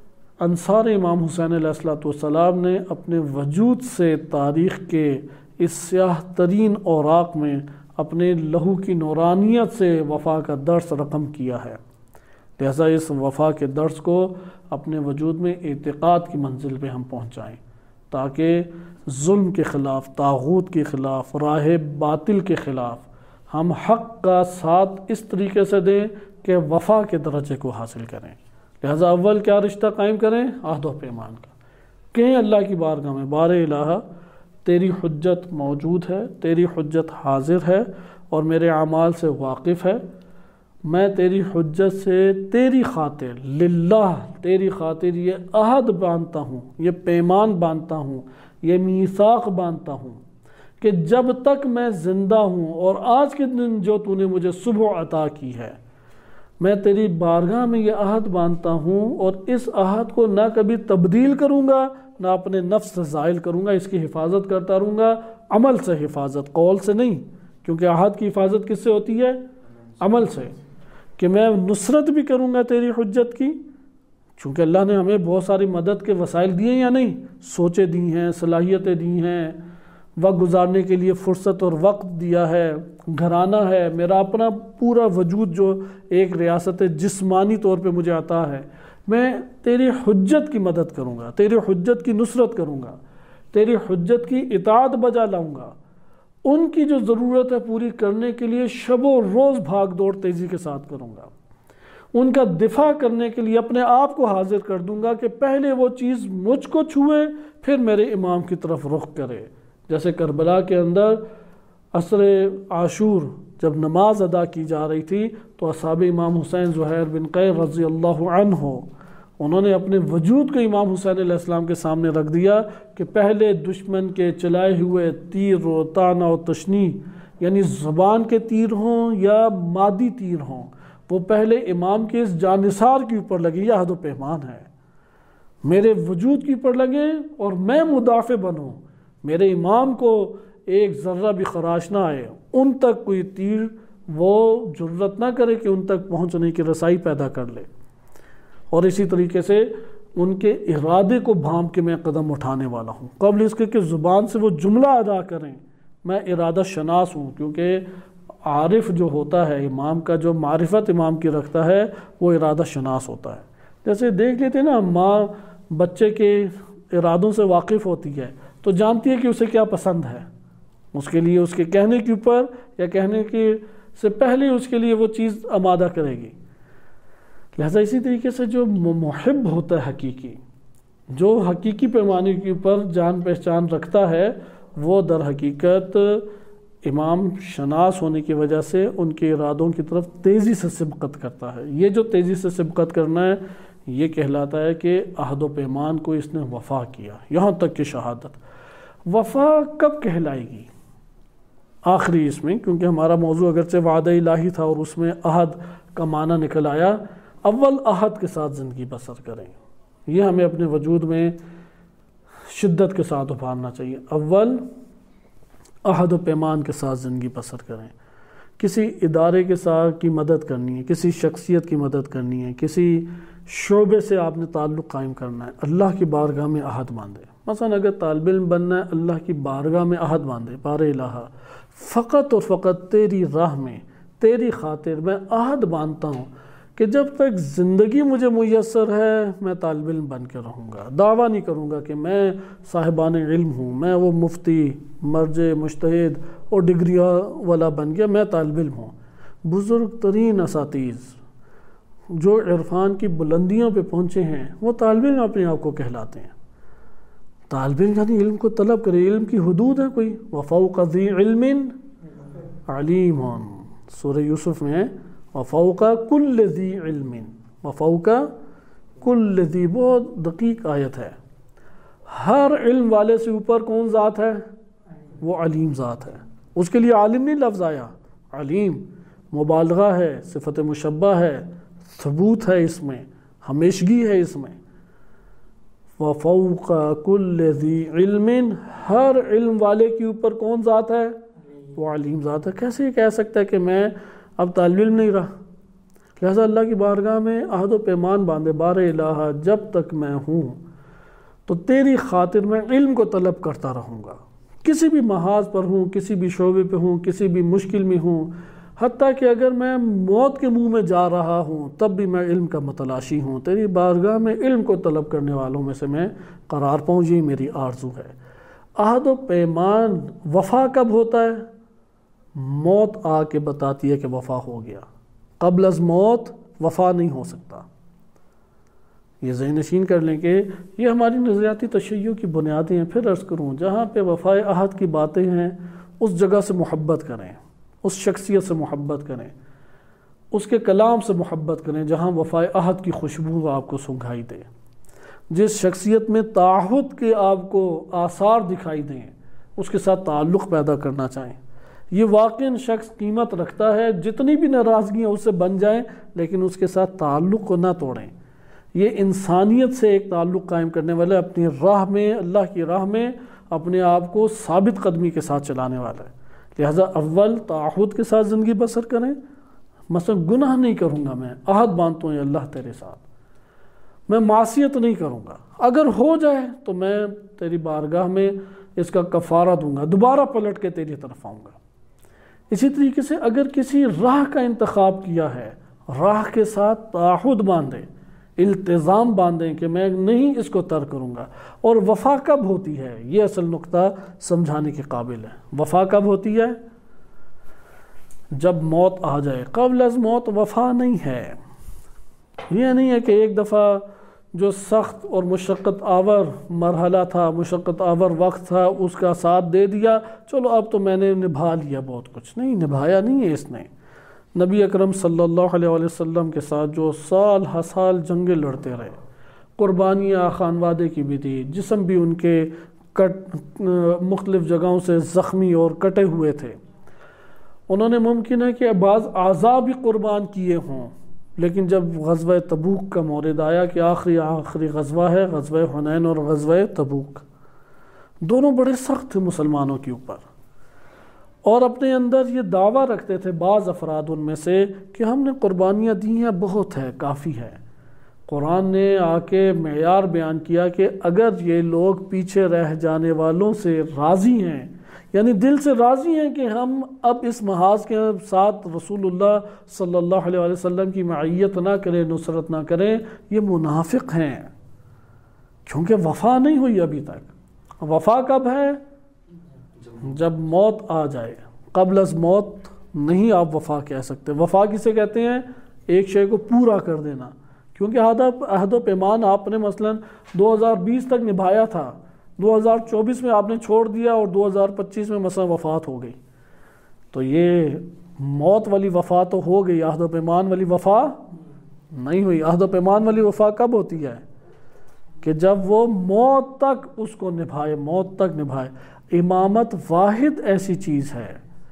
انصار امام حسین علیہ السلام نے اپنے وجود سے تاریخ کے اس سیاہ ترین اوراق میں اپنے لہو کی نورانیت سے وفا کا درس رقم کیا ہے. لہذا اس وفا کے درس کو اپنے وجود میں اعتقاد کی منزل پہ ہم پہنچائیں تاکہ ظلم کے خلاف، طاغوت کے خلاف، راہ باطل کے خلاف ہم حق کا ساتھ اس طریقے سے دیں کہ وفا کے درجے کو حاصل کریں. لہذا اول کیا رشتہ قائم کریں؟ عہد و پیمان کا. کہیں اللہ کی بارگاہ میں بار الہ تیری حجت موجود ہے، تیری حجت حاضر ہے اور میرے اعمال سے واقف ہے. میں تیری حجت سے تیری خاطر للہ تیری خاطر یہ عہد باندھتا ہوں، یہ پیمان باندھتا ہوں، یہ میثاق باندھتا ہوں کہ جب تک میں زندہ ہوں اور آج کے دن جو تو نے مجھے صبح عطا کی ہے، میں تیری بارگاہ میں یہ عہد باندھتا ہوں اور اس عہد کو نہ کبھی تبدیل کروں گا نہ اپنے نفس سے زائل کروں گا. اس کی حفاظت کرتا رہوں گا، عمل سے حفاظت، قول سے نہیں. کیونکہ عہد کی حفاظت کس سے ہوتی ہے؟ عمل سے. کہ میں نصرت بھی کروں گا تیری حجت کی، چونکہ اللہ نے ہمیں بہت ساری مدد کے وسائل دیے یا نہیں، سوچیں دی ہیں، صلاحیتیں دی ہیں، وقت گزارنے کے لیے فرصت اور وقت دیا ہے، گھرانہ ہے، میرا اپنا پورا وجود جو ایک ریاست جسمانی طور پہ مجھے عطا ہے. میں تیری حجت کی مدد کروں گا، تیری حجت کی نصرت کروں گا، تیری حجت کی اطاعت بجا لاؤں گا. ان کی جو ضرورت ہے پوری کرنے کے لیے شب و روز بھاگ دوڑ تیزی کے ساتھ کروں گا. ان کا دفاع کرنے کے لیے اپنے آپ کو حاضر کر دوں گا کہ پہلے وہ چیز مجھ کو چھوئے پھر میرے امام کی طرف رخ کرے. جیسے کربلا کے اندر عصر عاشور جب نماز ادا کی جا رہی تھی تو اصحاب امام حسین زہیر بن قیر رضی اللہ عنہ انہوں نے اپنے وجود کو امام حسین علیہ السلام کے سامنے رکھ دیا کہ پہلے دشمن کے چلائے ہوئے تیر و طعنہ و تشنی، یعنی زبان کے تیر ہوں یا مادی تیر ہوں، وہ پہلے امام کے اس جانثار کے اوپر لگی. یہ عہد و پیمان ہے. میرے وجود کی پر لگے اور میں مدافع بنوں، میرے امام کو ایک ذرہ بھی خراش نہ آئے، ان تک کوئی تیر وہ جرت نہ کرے کہ ان تک پہنچنے کی رسائی پیدا کر لے، اور اسی طریقے سے ان کے ارادے کو بھانپ کے میں قدم اٹھانے والا ہوں، قبل اس کے کہ زبان سے وہ جملہ ادا کریں میں ارادہ شناس ہوں، کیونکہ عارف جو ہوتا ہے امام کا جو معرفت امام کی رکھتا ہے وہ ارادہ شناس ہوتا ہے۔ جیسے دیکھ لیتے ہیں نا، ماں بچے کے ارادوں سے واقف ہوتی ہے تو جانتی ہے کہ اسے کیا پسند ہے، اس کے لیے اس کے کہنے کے اوپر یا کہنے کے سے پہلے اس کے لیے وہ چیز آمادہ کرے گی۔ لہذا اسی طریقے سے جو محب ہوتا ہے حقیقی، جو حقیقی پیمانے کے اوپر جان پہچان رکھتا ہے، وہ در حقیقت امام شناس ہونے کی وجہ سے ان کے ارادوں کی طرف تیزی سے سبقت کرتا ہے۔ یہ جو تیزی سے سبقت کرنا ہے یہ کہلاتا ہے کہ عہد و پیمان کو اس نے وفا کیا، یہاں تک کہ شہادت۔ وفا کب کہلائے گی؟ آخری اس میں، کیونکہ ہمارا موضوع اگرچہ وعدہ الہی تھا اور اس میں عہد کا معنی نکل آیا، اول عہد کے ساتھ زندگی بسر کریں، یہ ہمیں اپنے وجود میں شدت کے ساتھ ابھارنا چاہیے۔ اول عہد و پیمان کے ساتھ زندگی بسر کریں، کسی ادارے کے ساتھ کی مدد کرنی ہے، کسی شخصیت کی مدد کرنی ہے، کسی شعبے سے آپ نے تعلق قائم کرنا ہے، اللہ کی بارگاہ میں عہد باندھے۔ مثلا اگر طالب علم بننا ہے، اللہ کی بارگاہ میں عہد باندھے، بار الہا فقط اور فقط تیری راہ میں، تیری خاطر میں عہد باندھتا ہوں کہ جب تک زندگی مجھے میسر ہے میں طالب علم بن کے رہوں گا۔ دعویٰ نہیں کروں گا کہ میں صاحبان علم ہوں، میں وہ مفتی، مرجع، مجتہد اور ڈگریاں والا بن گیا، میں طالب علم ہوں۔ بزرگ ترین اساتذ جو عرفان کی بلندیوں پہ پہنچے ہیں وہ طالب علم اپنے آپ کو کہلاتے ہیں۔ طالب علم یعنی علم کو طلب کرے، علم کی حدود ہے کوئی، وفوق ذی علم علیم، سورہ یوسف میں وفوق کل ذی علم، وفوق کل ذی، بہت دقیق آیت ہے۔ ہر علم والے سے اوپر کون ذات ہے؟ وہ علیم ذات ہے۔ اس کے لیے عالم نہیں لفظ آیا، علیم مبالغہ ہے، صفت مشبہ ہے، ثبوت ہے اس میں، ہمیشگی ہے اس میں۔ وفوق کل ذی علم، ہر علم والے کے اوپر کون ذات ہے؟ وہ علیم ذات ہے۔ کیسے یہ کہہ سکتا ہے کہ میں اب طالب علم نہیں رہا؟ لہذا اللہ کی بارگاہ میں عہد و پیمان باندھے، بار الہا جب تک میں ہوں تو تیری خاطر میں علم کو طلب کرتا رہوں گا، کسی بھی محاذ پر ہوں، کسی بھی شعبے پہ ہوں، کسی بھی مشکل میں ہوں، حتیٰ کہ اگر میں موت کے منہ میں جا رہا ہوں تب بھی میں علم کا متلاشی ہوں، تیری بارگاہ میں علم کو طلب کرنے والوں میں سے میں قرار پاؤں، یہ میری آرزو ہے۔ عہد و پیمان وفا کب ہوتا ہے؟ موت آ کے بتاتی ہے کہ وفا ہو گیا، قبل از موت وفا نہیں ہو سکتا۔ یہ ذہن نشین کر لیں کہ یہ ہماری نظریاتی تشیع کی بنیادیں ہیں۔ پھر عرض کروں، جہاں پہ وفائے عہد کی باتیں ہیں اس جگہ سے محبت کریں، اس شخصیت سے محبت کریں، اس کے کلام سے محبت کریں جہاں وفائے عہد کی خوشبو آپ کو سنگھائی دے، جس شخصیت میں تعہد کے آپ کو آثار دکھائی دیں اس کے ساتھ تعلق پیدا کرنا چاہیں۔ یہ واقعاً شخص قیمت رکھتا ہے، جتنی بھی ناراضگیاں اس سے بن جائیں لیکن اس کے ساتھ تعلق کو نہ توڑیں۔ یہ انسانیت سے ایک تعلق قائم کرنے والا، اپنی راہ میں، اللہ کی راہ میں اپنے آپ کو ثابت قدمی کے ساتھ چلانے والا ہے۔ لہٰذا اول تعہد کے ساتھ زندگی بسر کریں۔ مثلا گناہ نہیں کروں گا، میں عہد باندھتا ہوں اللہ تیرے ساتھ، میں معصیت نہیں کروں گا، اگر ہو جائے تو میں تیری بارگاہ میں اس کا کفارہ دوں گا، دوبارہ پلٹ کے تیری طرف آؤں گا۔ اسی طریقے سے اگر کسی راہ کا انتخاب کیا ہے، راہ کے ساتھ تعہد باندھیں، التزام باندھیں کہ میں نہیں اس کو ترک کروں گا۔ اور وفا کب ہوتی ہے؟ یہ اصل نقطہ سمجھانے کے قابل ہے۔ وفا کب ہوتی ہے؟ جب موت آ جائے، قبل از موت وفا نہیں ہے۔ یہ نہیں ہے کہ ایک دفعہ جو سخت اور مشقت آور مرحلہ تھا، مشقت آور وقت تھا، اس کا ساتھ دے دیا، چلو اب تو میں نے نبھا لیا بہت کچھ۔ نہیں، نبھایا نہیں ہے اس نے۔ نبی اکرم صلی اللہ علیہ وآلہ وسلم کے ساتھ جو سال ہر سال جنگیں لڑتے رہے، قربانیاں خانوادے کی بھی دی، جسم بھی ان کے کٹ مختلف جگہوں سے زخمی اور کٹے ہوئے تھے، انہوں نے ممکن ہے کہ بعض اعضاء بھی قربان کیے ہوں، لیکن جب غزوہ تبوک کا مورد آیا کہ آخری آخری غزوہ ہے، غزوہ حنین اور غزوہ تبوک، دونوں بڑے سخت تھے مسلمانوں کے اوپر، اور اپنے اندر یہ دعویٰ رکھتے تھے بعض افراد ان میں سے کہ ہم نے قربانیاں دی ہیں، بہت ہے، کافی ہے۔ قرآن نے آ کے معیار بیان کیا کہ اگر یہ لوگ پیچھے رہ جانے والوں سے راضی ہیں، یعنی دل سے راضی ہیں کہ ہم اب اس محاذ کے ساتھ رسول اللہ صلی اللہ علیہ وسلم کی معیت نہ کریں، نصرت نہ کریں، یہ منافق ہیں، کیونکہ وفا نہیں ہوئی ابھی تک۔ وفا کب ہے؟ جب موت آ جائے، قبل از موت نہیں آپ وفا کہہ سکتے۔ وفا کسے کہتے ہیں؟ ایک شے کو پورا کر دینا، کیونکہ عہد و پیمان آپ نے مثلا دو ہزار بیس تک نبھایا تھا، دو ہزار چوبیس میں آپ نے چھوڑ دیا اور دو ہزار پچیس میں مثلا وفات ہو گئی، تو یہ موت والی وفا تو ہو گئی، عہد و پیمان والی وفا نہیں ہوئی۔ عہد و پیمان والی وفا کب ہوتی ہے؟ کہ جب وہ موت تک اس کو نبھائے، موت تک نبھائے۔ امامت واحد ایسی چیز ہے،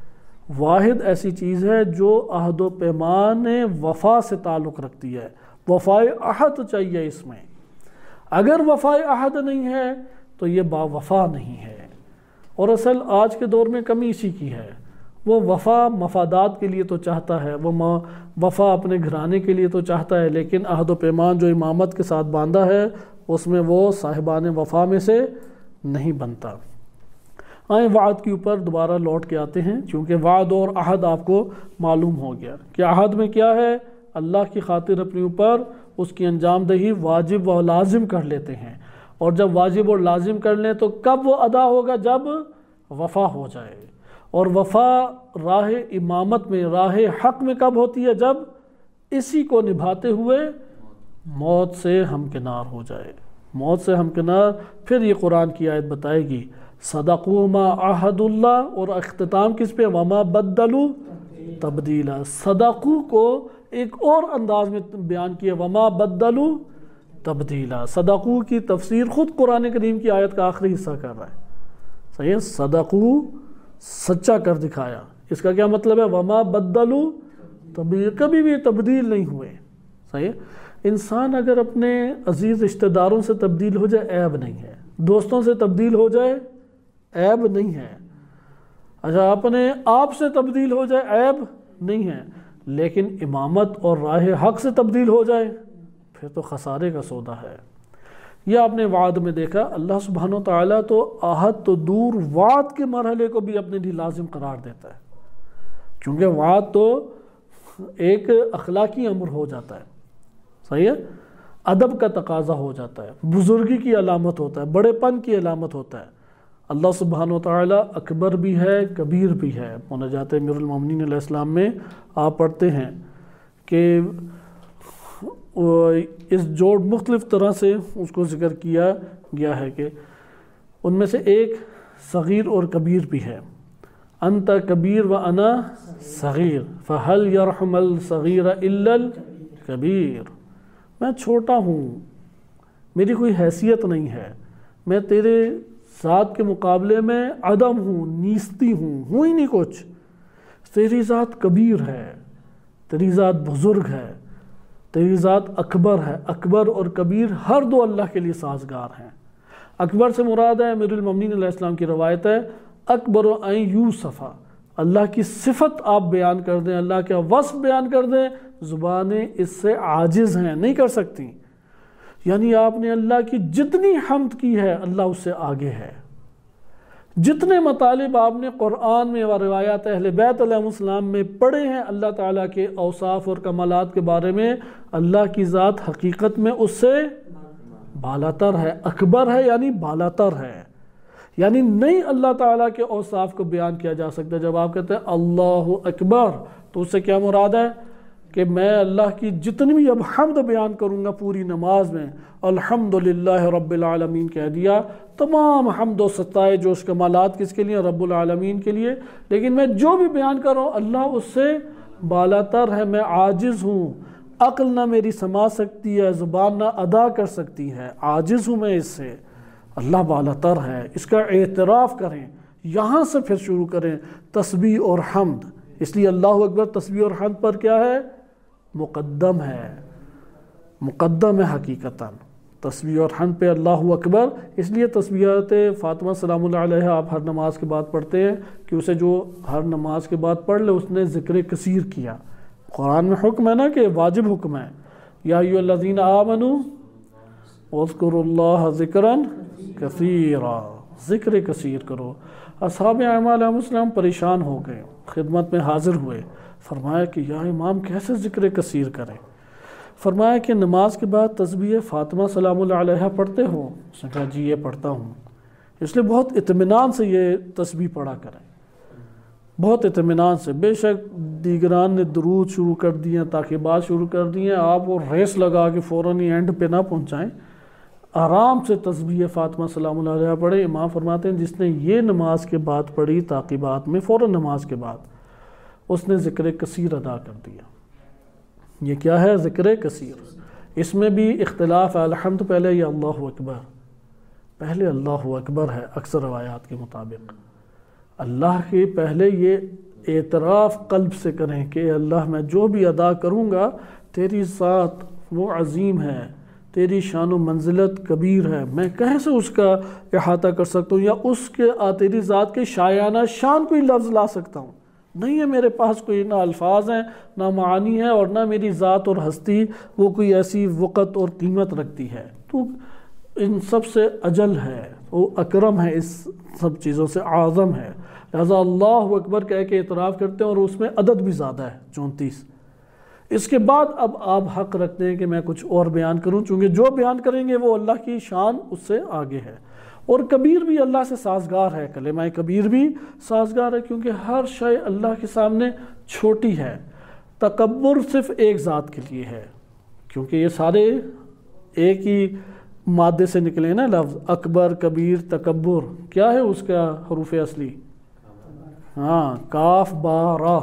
واحد ایسی چیز ہے جو عہد و پیمان وفا سے تعلق رکھتی ہے، وفائے عہد چاہیے اس میں۔ اگر وفائے عہد نہیں ہے تو یہ با وفا نہیں ہے، اور اصل آج کے دور میں کمی اسی کی ہے۔ وہ وفا مفادات کے لیے تو چاہتا ہے، وہ وفا اپنے گھرانے کے لیے تو چاہتا ہے، لیکن عہد و پیمان جو امامت کے ساتھ باندھا ہے اس میں وہ صاحبان وفا میں سے نہیں بنتا۔ آئیں وعد کے اوپر دوبارہ لوٹ کے آتے ہیں، چونکہ وعد اور عہد آپ کو معلوم ہو گیا کہ عہد میں کیا ہے، اللہ کی خاطر اپنے اوپر اس کی انجام دہی واجب و لازم کر لیتے ہیں، اور جب واجب اور لازم کر لیں تو کب وہ ادا ہوگا؟ جب وفا ہو جائے۔ اور وفا راہ امامت میں، راہ حق میں کب ہوتی ہے؟ جب اسی کو نبھاتے ہوئے موت سے ہمکنار ہو جائے، موت سے ہمکنار۔ پھر یہ قرآن کی آیت بتائے گی صدقوا ما عہد اللہ، اور اختتام کس پہ؟ وما بدلوا تبدیلا۔ صدقو کو ایک اور انداز میں بیان کیا، وما بدلوا تبدیلا۔ صدقو کی تفسیر خود قرآن کریم کی آیت کا آخری حصہ کر رہا ہے، صحیح ہے؟ صدقو سچا کر دکھایا، اس کا کیا مطلب ہے؟ وما بدلوا تبدیل، کبھی بھی تبدیل نہیں ہوئے، صحیح ہے؟ انسان اگر اپنے عزیز رشتہ داروں سے تبدیل ہو جائے عیب نہیں ہے، دوستوں سے تبدیل ہو جائے عیب نہیں ہے، اچھا اپنے آپ سے تبدیل ہو جائے عیب نہیں ہے، لیکن امامت اور راہ حق سے تبدیل ہو جائے پھر تو خسارے کا سودا ہے۔ یہ آپ نے وعد میں دیکھا، اللہ سبحانہ وتعالیٰ تو عہد تو دور، وعد کے مرحلے کو بھی اپنے لیے لازم قرار دیتا ہے، کیونکہ وعد تو ایک اخلاقی امر ہو جاتا ہے، صحیح ہے؟ ادب کا تقاضا ہو جاتا ہے، بزرگی کی علامت ہوتا ہے، بڑے پن کی علامت ہوتا ہے۔ اللہ سبحانہ وتعالیٰ اکبر بھی ہے، کبیر بھی ہے۔ مناجات امیر المومنین علیہ السلام میں آپ پڑھتے ہیں کہ اس جوڑ مختلف طرح سے اس کو ذکر کیا گیا ہے کہ ان میں سے ایک صغیر اور کبیر بھی ہے۔ انت کبیر و انا صغیر فہل یرحم الصغیر الا الکبیر، میں چھوٹا ہوں، میری کوئی حیثیت نہیں ہے، میں تیرے ذات کے مقابلے میں عدم ہوں، نیستی ہوں، ہوں ہی نہیں کچھ۔ تیری ذات کبیر ہے، تیری ذات بزرگ ہے، تیری ذات اکبر ہے۔ اکبر اور کبیر ہر دو اللہ کے لیے سازگار ہیں۔ اکبر سے مراد ہے، امیر المومنین علیہ السلام کی روایت ہے، اکبر و این یوسفا، اللہ کی صفت آپ بیان کر دیں، اللہ کا وصف بیان کر دیں، زبانیں اس سے عاجز ہیں، نہیں کر سکتی۔ یعنی آپ نے اللہ کی جتنی حمد کی ہے اللہ اس سے آگے ہے۔ جتنے مطالب آپ نے قرآن میں و روایات اہل بیت علیہ السلام میں پڑھے ہیں اللہ تعالیٰ کے اوصاف اور کمالات کے بارے میں، اللہ کی ذات حقیقت میں اس سے بالاتر ہے، اکبر ہے یعنی بالاتر ہے، یعنی نہیں اللہ تعالیٰ کے اوصاف کو بیان کیا جا سکتا۔ جب آپ کہتے ہیں اللہ اکبر تو اس سے کیا مراد ہے کہ میں اللہ کی جتنی بھی اب حمد بیان کروں گا پوری نماز میں، الحمدللہ رب العالمین کہہ دیا، تمام حمد و ستائے جوش کمالات کس کے لیے؟ رب العالمین کے لیے، لیکن میں جو بھی بیان کر رہا ہوں اللہ اس سے بالاتر ہے، میں عاجز ہوں، عقل نہ میری سما سکتی ہے، زبان نہ ادا کر سکتی ہے، عاجز ہوں میں اس سے، اللہ بالاتر ہے، اس کا اعتراف کریں، یہاں سے پھر شروع کریں تسبیح اور حمد۔ اس لیے اللہ اکبر تسبیح اور حمد پر کیا ہے؟ مقدم ہے، مقدم ہے حقیقتاً تسبیح اور حمد پہ اللہ اکبر۔ اس لیے تسبیحات فاطمہ سلام اللہ علیہ آپ ہر نماز کے بعد پڑھتے ہیں کہ اسے جو ہر نماز کے بعد پڑھ لے اس نے ذکر کثیر کیا۔ قرآن میں حکم ہے نا کہ واجب حکم ہے، یا ایھا الذین آمنوا اذکروا اللہ ذکرا کثیرا، ذکر کثیر کرو۔ اصحاب اعمال علیہ السلام پریشان ہو گئے، خدمت میں حاضر ہوئے، فرمایا کہ یا امام کیسے ذکر کثیر کریں؟ فرمایا کہ نماز کے بعد تسبیح فاطمہ سلام اللہ علیہ پڑھتے ہو؟ اس نے کہا جی یہ پڑھتا ہوں۔ اس لیے بہت اطمینان سے یہ تسبیح پڑھا کریں، بہت اطمینان سے۔ بے شک دیگران نے درود شروع کر دیے، تاکہ بات شروع کر دیے، آپ وہ ریس لگا کے فوراً ہی اینڈ پہ نہ پہنچائیں، آرام سے تسبیح فاطمہ سلام اللہ علیہ پڑھے۔ امام فرماتے ہیں جس نے یہ نماز کے بعد پڑھی تعقیبات میں، فوراً نماز کے بعد، اس نے ذکر کثیر ادا کر دیا۔ یہ کیا ہے؟ ذکر کثیر۔ اس میں بھی اختلاف ہے، الحمد پہلے یا اللہ اکبر؟ پہلے اللہ اکبر ہے اکثر روایات کے مطابق۔ اللہ کے پہلے یہ اعتراف قلب سے کریں کہ اللہ میں جو بھی ادا کروں گا تیری ذات وہ عظیم ہے، تیری شان و منزلت کبیر ہے، میں کیسے اس کا احاطہ کر سکتا ہوں، یا اس کے تیری ذات کے شایانہ شان کوئی لفظ لا سکتا ہوں؟ نہیں ہے میرے پاس کوئی، نہ الفاظ ہیں نہ معانی ہے، اور نہ میری ذات اور ہستی وہ کوئی ایسی وقت اور قیمت رکھتی ہے۔ تو ان سب سے اجل ہے، وہ اکرم ہے، اس سب چیزوں سے اعظم ہے، لہذا اللہ اکبر کہہ کے اعتراف کرتے ہیں، اور اس میں عدد بھی زیادہ ہے، چونتیس۔ اس کے بعد اب آپ حق رکھتے ہیں کہ میں کچھ اور بیان کروں، چونکہ جو بیان کریں گے وہ اللہ کی شان اس سے آگے ہے، اور کبیر بھی اللہ سے سازگار ہے، کلمہ کبیر بھی سازگار ہے، کیونکہ ہر شے اللہ کے سامنے چھوٹی ہے۔ تکبر صرف ایک ذات کے لیے ہے، کیونکہ یہ سارے ایک ہی مادے سے نکلے نا لفظ، اکبر، کبیر، تکبر۔ کیا ہے اس کا حروف اصلی؟ ہاں، کاف با را۔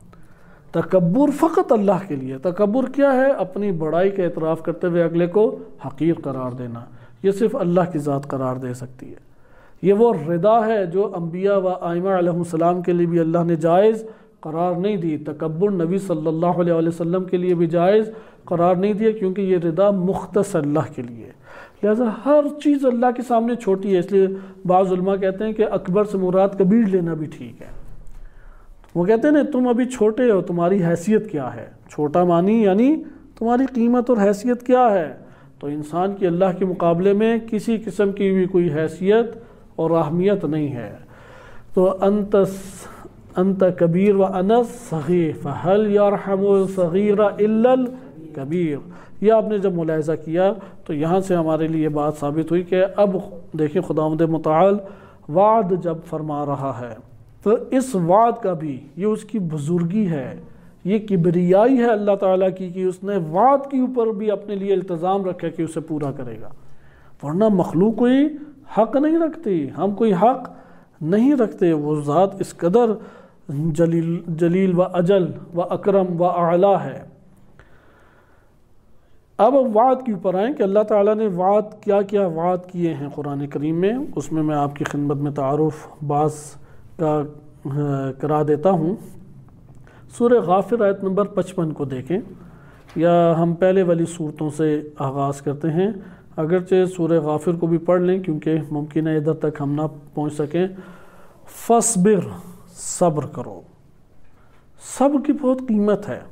تکبر فقط اللہ کے لیے۔ تکبر کیا ہے؟ اپنی بڑائی کا اعتراف کرتے ہوئے اگلے کو حقیر قرار دینا، یہ صرف اللہ کی ذات قرار دے سکتی ہے۔ یہ وہ رضا ہے جو انبیاء و ائمہ علیہ السلام کے لیے بھی اللہ نے جائز قرار نہیں دی، تکبر نبی صلی اللہ علیہ وسلم کے لیے بھی جائز قرار نہیں دیا، کیونکہ یہ رضا مختص اللہ کے لیے، لہذا ہر چیز اللہ کے سامنے چھوٹی ہے۔ اس لیے بعض علماء کہتے ہیں کہ اکبر سے مراد کبیر لینا بھی ٹھیک ہے۔ وہ کہتے ہیں نا تم ابھی چھوٹے ہو، تمہاری حیثیت کیا ہے؟ چھوٹا مانی یعنی تمہاری قیمت اور حیثیت کیا ہے؟ تو انسان کی اللہ کے مقابلے میں کسی قسم کی بھی کوئی حیثیت اور اہمیت نہیں ہے۔ تو انت انت کبیر و انا صغیر فہل یرحم الصغیر الا الکبیر۔ یہ آپ نے جب ملاحظہ کیا تو یہاں سے ہمارے لیے بات ثابت ہوئی کہ اب دیکھیں خداوند متعال وعد جب فرما رہا ہے تو اس وعد کا بھی یہ اس کی بزرگی ہے، یہ کبریائی ہے اللہ تعالیٰ کی کہ اس نے وعد کے اوپر بھی اپنے لیے التزام رکھا کہ اسے پورا کرے گا، ورنہ مخلوق کوئی حق نہیں رکھتی، ہم کوئی حق نہیں رکھتے۔ وہ ذات اس قدر جلیل جلیل و اجل و اکرم و اعلیٰ ہے۔ اب وعد کے اوپر آئیں کہ اللہ تعالیٰ نے وعد کیا کیا وعد کیے ہیں قرآن کریم میں، اس میں میں آپ کی خدمت میں تعارف بعض کا کرا دیتا ہوں۔ سورہ غافر آیت نمبر پچپن کو دیکھیں، یا ہم پہلے والی صورتوں سے آغاز کرتے ہیں، اگرچہ سورہ غافر کو بھی پڑھ لیں کیونکہ ممکن ہے ادھر تک ہم نہ پہنچ سکیں۔ فصبر، صبر کرو۔ صبر کی بہت قیمت ہے۔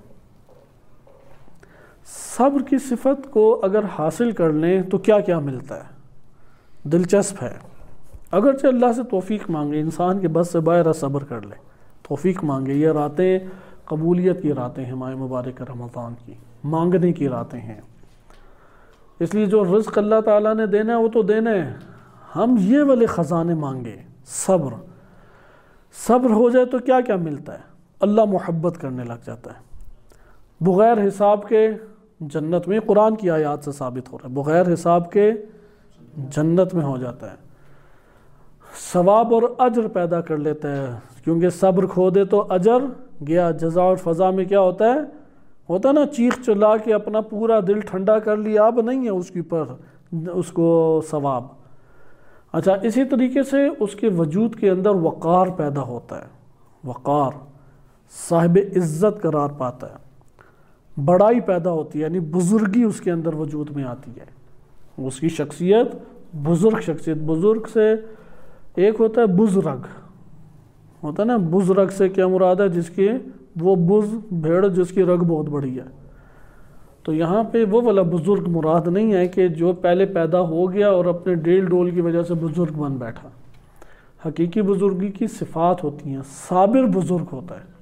صبر کی صفت کو اگر حاصل کر لیں تو کیا کیا ملتا ہے، دلچسپ ہے۔ اگرچہ اللہ سے توفیق مانگے، انسان کے بس سے باہر صبر کر لے، توفیق مانگے۔ یہ راتیں قبولیت کی راتیں ہیں، ماہ مبارک رمضان کی مانگنے کی راتیں ہیں، اس لیے جو رزق اللہ تعالیٰ نے دینا ہے وہ تو دینا ہے، ہم یہ والے خزانے مانگے۔ صبر صبر ہو جائے تو کیا کیا ملتا ہے؟ اللہ محبت کرنے لگ جاتا ہے، بغیر حساب کے جنت میں، قرآن کی آیات سے ثابت ہو رہا ہے، بغیر حساب کے جنت میں ہو جاتا ہے، ثواب اور اجر پیدا کر لیتا ہے، کیونکہ صبر کھو دے تو اجر گیا۔ جزا اور فضا میں کیا ہوتا ہے؟ ہوتا ہے نا چیخ چلا کے اپنا پورا دل ٹھنڈا کر لیا، اب نہیں ہے اس کے اوپر اس کو ثواب۔ اچھا، اسی طریقے سے اس کے وجود کے اندر وقار پیدا ہوتا ہے، وقار، صاحب عزت قرار پاتا ہے، بڑائی پیدا ہوتی ہے، یعنی بزرگی اس کے اندر وجود میں آتی ہے، اس کی شخصیت بزرگ شخصیت۔ بزرگ سے ایک ہوتا ہے بزرگ، ہوتا ہے نا، بزرگ سے کیا مراد ہے؟ جس کی وہ بز بھیڑ جس کی رگ بہت بڑی ہے۔ تو یہاں پہ وہ والا بزرگ مراد نہیں ہے کہ جو پہلے پیدا ہو گیا اور اپنے ڈیل ڈول کی وجہ سے بزرگ بن بیٹھا۔ حقیقی بزرگی کی صفات ہوتی ہیں، صابر بزرگ ہوتا ہے۔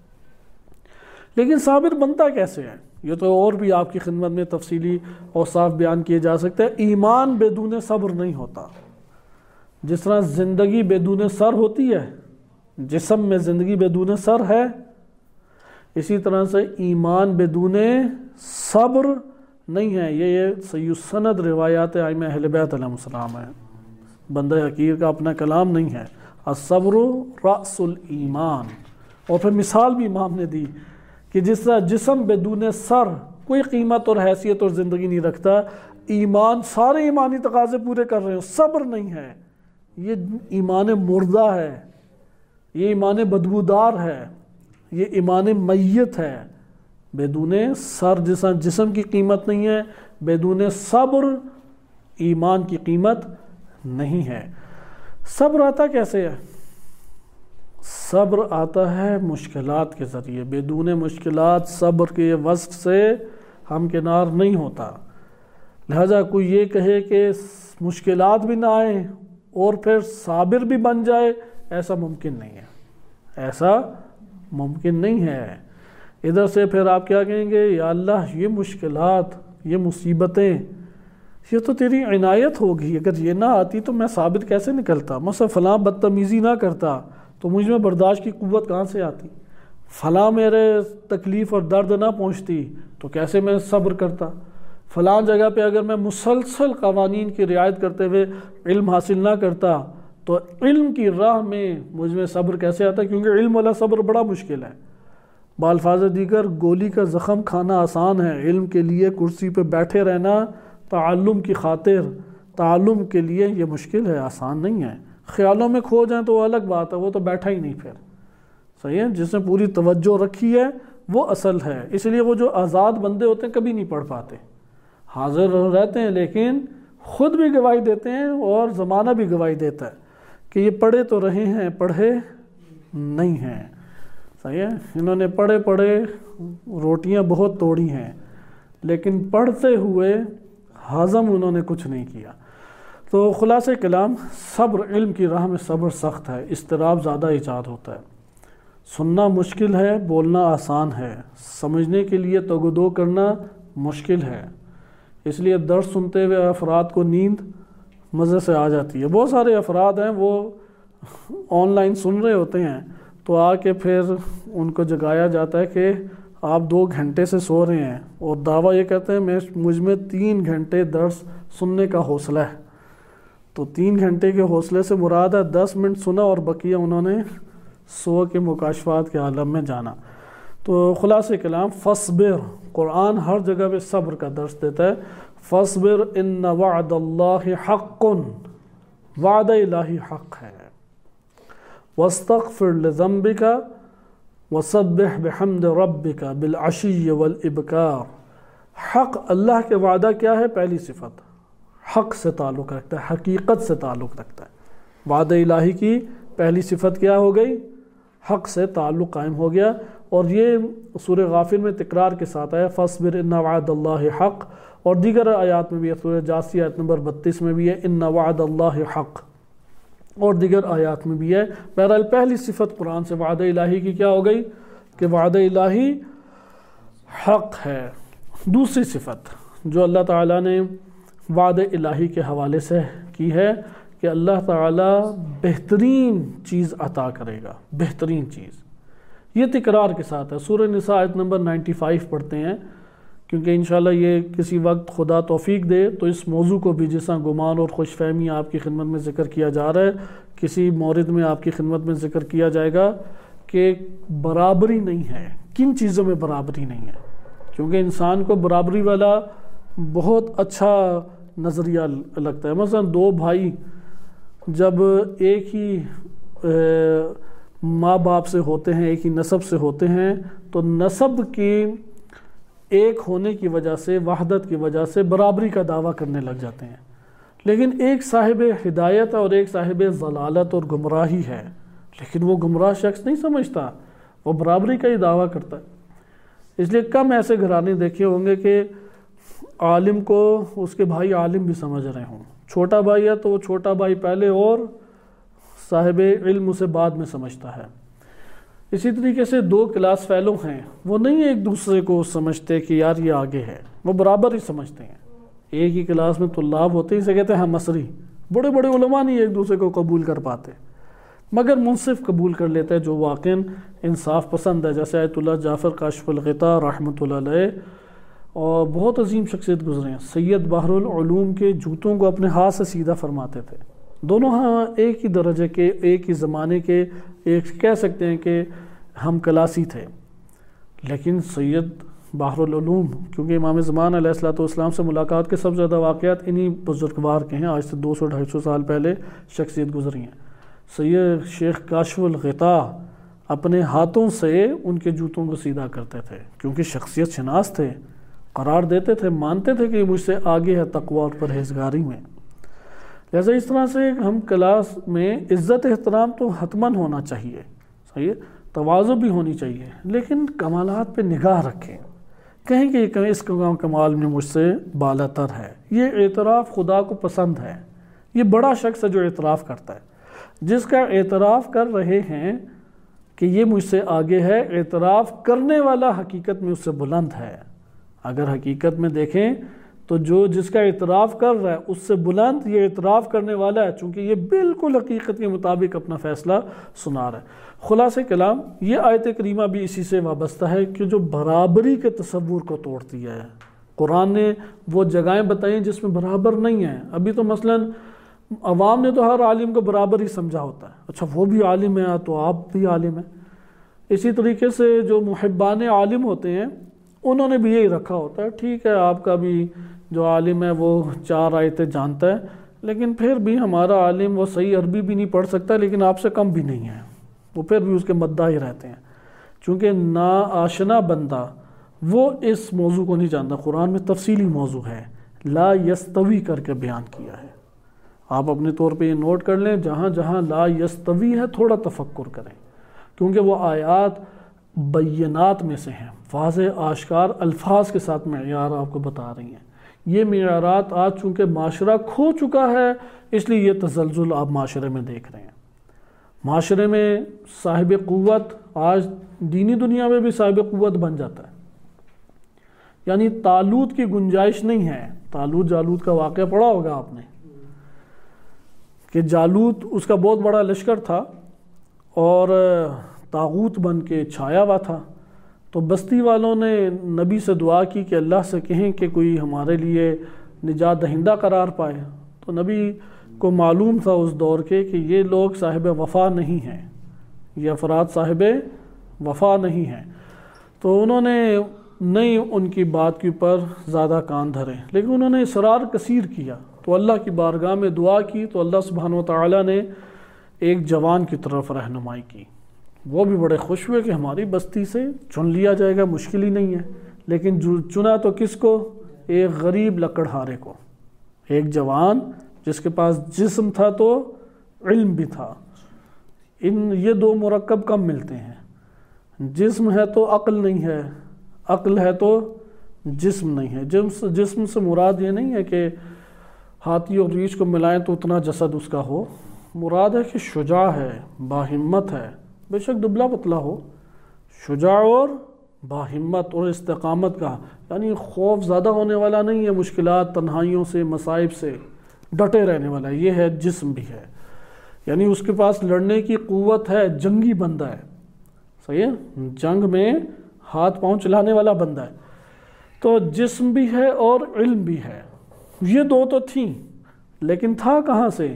لیکن صابر بنتا کیسے ہے؟ یہ تو اور بھی آپ کی خدمت میں تفصیلی اوصاف بیان کیے جا سکتے ہیں۔ ایمان بدون صبر نہیں ہوتا۔ جس طرح زندگی بدون سر ہوتی ہے، جسم میں زندگی بدون سر ہے، اسی طرح سے ایمان بدون صبر نہیں ہے۔ یہ یہ صحیح سند روایات ائمہ اہل بیت علیہ السلام ہے، بندہ حقیر کا اپنا کلام نہیں ہے۔ الصبر رأس الایمان۔ اور پھر مثال بھی امام نے دی کہ جس طرح جسم بدون سر کوئی قیمت اور حیثیت اور زندگی نہیں رکھتا، ایمان سارے ایمانی تقاضے پورے کر رہے ہو، صبر نہیں ہے، یہ ایمان مردہ ہے، یہ ایمان بدبودار ہے، یہ ایمان میت ہے۔ بدون سر جیسا جسم کی قیمت نہیں ہے، بدون صبر ایمان کی قیمت نہیں ہے۔ صبر آتا کیسے ہے؟ صبر آتا ہے مشکلات کے ذریعے۔ بدون مشکلات صبر کے وصف سے ہمکنار نہیں ہوتا۔ لہذا کوئی یہ کہے کہ مشکلات بھی نہ آئیں اور پھر صابر بھی بن جائے، ایسا ممکن نہیں ہے، ایسا ممکن نہیں ہے۔ ادھر سے پھر آپ کیا کہیں گے؟ یا اللہ یہ مشکلات، یہ مصیبتیں، یہ تو تیری عنایت ہوگی، اگر یہ نہ آتی تو میں صابر کیسے نکلتا؟ مثلا فلاں بدتمیزی نہ کرتا تو مجھ میں برداشت کی قوت کہاں سے آتی؟ فلاں میرے تکلیف اور درد نہ پہنچتی تو کیسے میں صبر کرتا؟ فلاں جگہ پہ اگر میں مسلسل قوانین کی رعایت کرتے ہوئے علم حاصل نہ کرتا تو علم کی راہ میں مجھ میں صبر کیسے آتا؟ کیونکہ علم والا صبر بڑا مشکل ہے۔ بالفاظ دیگر گولی کا زخم کھانا آسان ہے، علم کے لیے کرسی پہ بیٹھے رہنا تعلم کی خاطر، تعلم کے لیے یہ مشکل ہے، آسان نہیں ہے۔ خیالوں میں کھو جائیں تو وہ الگ بات ہے، وہ تو بیٹھا ہی نہیں پھر، صحیح ہے۔ جس نے پوری توجہ رکھی ہے وہ اصل ہے۔ اس لیے وہ جو آزاد بندے ہوتے ہیں کبھی نہیں پڑھ پاتے، حاضر رہتے ہیں لیکن خود بھی گواہی دیتے ہیں اور زمانہ بھی گواہی دیتا ہے کہ یہ پڑھے تو رہے ہیں، پڑھے نہیں ہیں، صحیح ہے۔ انہوں نے پڑھے پڑھے روٹیاں بہت توڑی ہیں لیکن پڑھتے ہوئے ہضم انہوں نے کچھ نہیں کیا۔ تو خلاصہ کلام، صبر، علم کی راہ میں صبر سخت ہے، اضطراب زیادہ ایجاد ہوتا ہے، سننا مشکل ہے، بولنا آسان ہے، سمجھنے کے لیے تگودو کرنا مشکل ہے۔ اس لیے درس سنتے ہوئے افراد کو نیند مزے سے آ جاتی ہے۔ بہت سارے افراد ہیں وہ آن لائن سن رہے ہوتے ہیں تو آ کے پھر ان کو جگایا جاتا ہے کہ آپ دو گھنٹے سے سو رہے ہیں اور دعویٰ یہ کہتے ہیں میں مجھ میں تین گھنٹے درس سننے کا حوصلہ ہے۔ تو تین گھنٹے کے حوصلے سے مراد ہے دس منٹ سنا اور بقیہ انہوں نے سو کے مکاشفات کے عالم میں جانا۔ تو خلاصہ کلام، فصبر، قرآن ہر جگہ پہ صبر کا درس دیتا ہے۔ فصبر ان وعد اللہ حق، وعدہ الہی حق ہے۔ واستغفر لذنبک وسبح بحمد ربک بالعشی والابکار۔ حق، اللہ کے وعدہ کیا ہے؟ پہلی صفت حق سے تعلق رکھتا ہے، حقیقت سے تعلق رکھتا ہے۔ وعدہ الہی کی پہلی صفت کیا ہو گئی؟ حق سے تعلق قائم ہو گیا، اور یہ سورہ غافر میں تکرار کے ساتھ آیا، فاصبر ان وعد اللہ حق، اور دیگر آیات میں بھی ہے، سورہ جاثیہ آیت نمبر بتیس میں بھی ہے ان وعد اللہ حق، اور دیگر آیات میں بھی ہے۔ بہرحال پہلی صفت قرآن سے وعدہ الہی کی کیا ہو گئی کہ وعدہ الہی حق ہے۔ دوسری صفت جو اللہ تعالیٰ نے وعدہ الہی کے حوالے سے کی ہے کہ اللہ تعالیٰ بہترین چیز عطا کرے گا، بہترین چیز، یہ تکرار کے ساتھ ہے۔ سورہ نساء آیت نمبر پچانوے پڑھتے ہیں، کیونکہ انشاءاللہ یہ کسی وقت خدا توفیق دے تو اس موضوع کو بھی جیسا گمان اور خوش فہمی آپ کی خدمت میں ذکر کیا جا رہا ہے، کسی مورد میں آپ کی خدمت میں ذکر کیا جائے گا کہ برابری نہیں ہے، کن چیزوں میں برابری نہیں ہے، کیونکہ انسان کو برابری والا بہت اچھا نظریہ لگتا ہے۔ مثلا دو بھائی جب ایک ہی ماں باپ سے ہوتے ہیں، ایک ہی نسب سے ہوتے ہیں، تو نسب کی ایک ہونے کی وجہ سے، وحدت کی وجہ سے برابری کا دعویٰ کرنے لگ جاتے ہیں، لیکن ایک صاحب ہدایت اور ایک صاحب ضلالت اور گمراہی ہے، لیکن وہ گمراہ شخص نہیں سمجھتا، وہ برابری کا ہی دعویٰ کرتا ہے۔ اس لیے کم ایسے گھرانے دیکھے ہوں گے کہ عالم کو اس کے بھائی عالم بھی سمجھ رہے ہوں، چھوٹا بھائی ہے تو وہ چھوٹا بھائی پہلے اور صاحب علم اسے بعد میں سمجھتا ہے۔ اسی طریقے سے دو کلاس فیلو ہیں، وہ نہیں ایک دوسرے کو سمجھتے کہ یار یہ آگے ہے، وہ برابر ہی سمجھتے ہیں۔ ایک ہی کلاس میں طلاب ہوتے ہیں، اسے کہتے ہیں ہم مصری، بڑے بڑے علماء نہیں ایک دوسرے کو قبول کر پاتے، مگر منصف قبول کر لیتا ہے جو واقعاً انصاف پسند ہے، جیسے آیت اللہ جعفر کاشف الغطاء رحمۃ اللہ علیہ، اور بہت عظیم شخصیت گزرے ہیں، سید بحر العلوم کے جوتوں کو اپنے ہاتھ سے سیدھا فرماتے تھے۔ دونوں ہاں ایک ہی درجے کے، ایک ہی زمانے کے، ایک کہہ سکتے ہیں کہ ہم کلاسی تھے، لیکن سید بحر العلوم، کیونکہ امام زمان علیہ الصلوۃ والسلام سے ملاقات کے سب سے زیادہ واقعات انہی بزرگوار کے ہیں، آج سے دو سو ڈھائی سو سال پہلے شخصیت گزری ہیں۔ سید شیخ کاشف الغطاء اپنے ہاتھوں سے ان کے جوتوں کو سیدھا کرتے تھے، کیونکہ شخصیت شناس تھے، قرار دیتے تھے، مانتے تھے کہ مجھ سے آگے ہے تقویٰ اور پرہیزگاری میں۔ لہذا اس طرح سے ہم کلاس میں عزت احترام تو حتماً ہونا چاہیے، صحیح ہے، تواضع بھی ہونی چاہیے، لیکن کمالات پہ نگاہ رکھیں، کہیں کہ یہ اس کا کمال میں مجھ سے بالا تر ہے۔ یہ اعتراف خدا کو پسند ہے، یہ بڑا شخص ہے جو اعتراف کرتا ہے، جس کا اعتراف کر رہے ہیں کہ یہ مجھ سے آگے ہے، اعتراف کرنے والا حقیقت میں اس سے بلند ہے۔ اگر حقیقت میں دیکھیں تو جو جس کا اعتراف کر رہا ہے اس سے بلند یہ اعتراف کرنے والا ہے، چونکہ یہ بالکل حقیقت کے مطابق اپنا فیصلہ سنا رہا ہے۔ خلاصہ کلام، یہ آیت کریمہ بھی اسی سے وابستہ ہے کہ جو برابری کے تصور کو توڑتی ہے۔ قرآن نے وہ جگہیں بتائیں جس میں برابر نہیں ہے۔ ابھی تو مثلاً عوام نے تو ہر عالم کو برابر ہی سمجھا ہوتا ہے، اچھا وہ بھی عالم ہے تو آپ بھی عالم ہیں۔ اسی طریقے سے جو محبان عالم ہوتے ہیں انہوں نے بھی یہی رکھا ہوتا ہے، ٹھیک ہے آپ کا بھی جو عالم ہے وہ چار آیتیں جانتا ہے، لیکن پھر بھی ہمارا عالم وہ صحیح عربی بھی نہیں پڑھ سکتا، لیکن آپ سے کم بھی نہیں ہے، وہ پھر بھی اس کے مداح ہی رہتے ہیں، چونکہ نا آشنا بندہ وہ اس موضوع کو نہیں جانتا۔ قرآن میں تفصیلی موضوع ہے، لا یستوی کر کے بیان کیا ہے، آپ اپنے طور پہ یہ نوٹ کر لیں، جہاں جہاں لا یستوی ہے تھوڑا تفکر کریں، کیونکہ وہ آیات بینات میں سے ہیں، واضح آشکار الفاظ کے ساتھ معیار آپ کو بتا رہی ہیں۔ یہ معیارات آج چونکہ معاشرہ کھو چکا ہے، اس لیے یہ تزلزل آپ معاشرے میں دیکھ رہے ہیں۔ معاشرے میں صاحب قوت آج دینی دنیا میں بھی صاحب قوت بن جاتا ہے، یعنی طالوت کی گنجائش نہیں ہے۔ طالوت جالوت کا واقعہ پڑھا ہوگا آپ نے کہ جالوت اس کا بہت بڑا لشکر تھا اور طاغوت بن کے چھایا ہوا تھا، تو بستی والوں نے نبی سے دعا کی کہ اللہ سے کہیں کہ کوئی ہمارے لیے نجات دہندہ قرار پائے، تو نبی کو معلوم تھا اس دور کے کہ یہ لوگ صاحب وفا نہیں ہیں، یہ افراد صاحب وفا نہیں ہیں، تو انہوں نے نہیں ان کی بات کے اوپر زیادہ کان دھرے، لیکن انہوں نے اصرار کثیر کیا، تو اللہ کی بارگاہ میں دعا کی تو اللہ سبحانہ و تعالیٰ نے ایک جوان کی طرف رہنمائی کی۔ وہ بھی بڑے خوش ہوئے کہ ہماری بستی سے چن لیا جائے گا، مشکل ہی نہیں ہے، لیکن چنا تو کس کو؟ ایک غریب لکڑہارے کو، ایک جوان جس کے پاس جسم تھا تو علم بھی تھا۔ ان یہ دو مرکب کم ملتے ہیں، جسم ہے تو عقل نہیں ہے، عقل ہے تو جسم نہیں ہے۔ جسم جسم سے مراد یہ نہیں ہے کہ ہاتھی اور ریچھ کو ملائیں تو اتنا جسد اس کا ہو، مراد ہے کہ شجاع ہے، باہمت ہے، بے شک دبلا پتلا ہو، شجاع اور باہمت اور استقامت کا، یعنی خوف زیادہ ہونے والا نہیں ہے، مشکلات تنہائیوں سے مصائب سے ڈٹے رہنے والا، یہ ہے جسم بھی ہے، یعنی اس کے پاس لڑنے کی قوت ہے، جنگی بندہ ہے، صحیح ہے، جنگ میں ہاتھ پاؤں چلانے والا بندہ ہے، تو جسم بھی ہے اور علم بھی ہے۔ یہ دو تو تھیں، لیکن تھا کہاں سے؟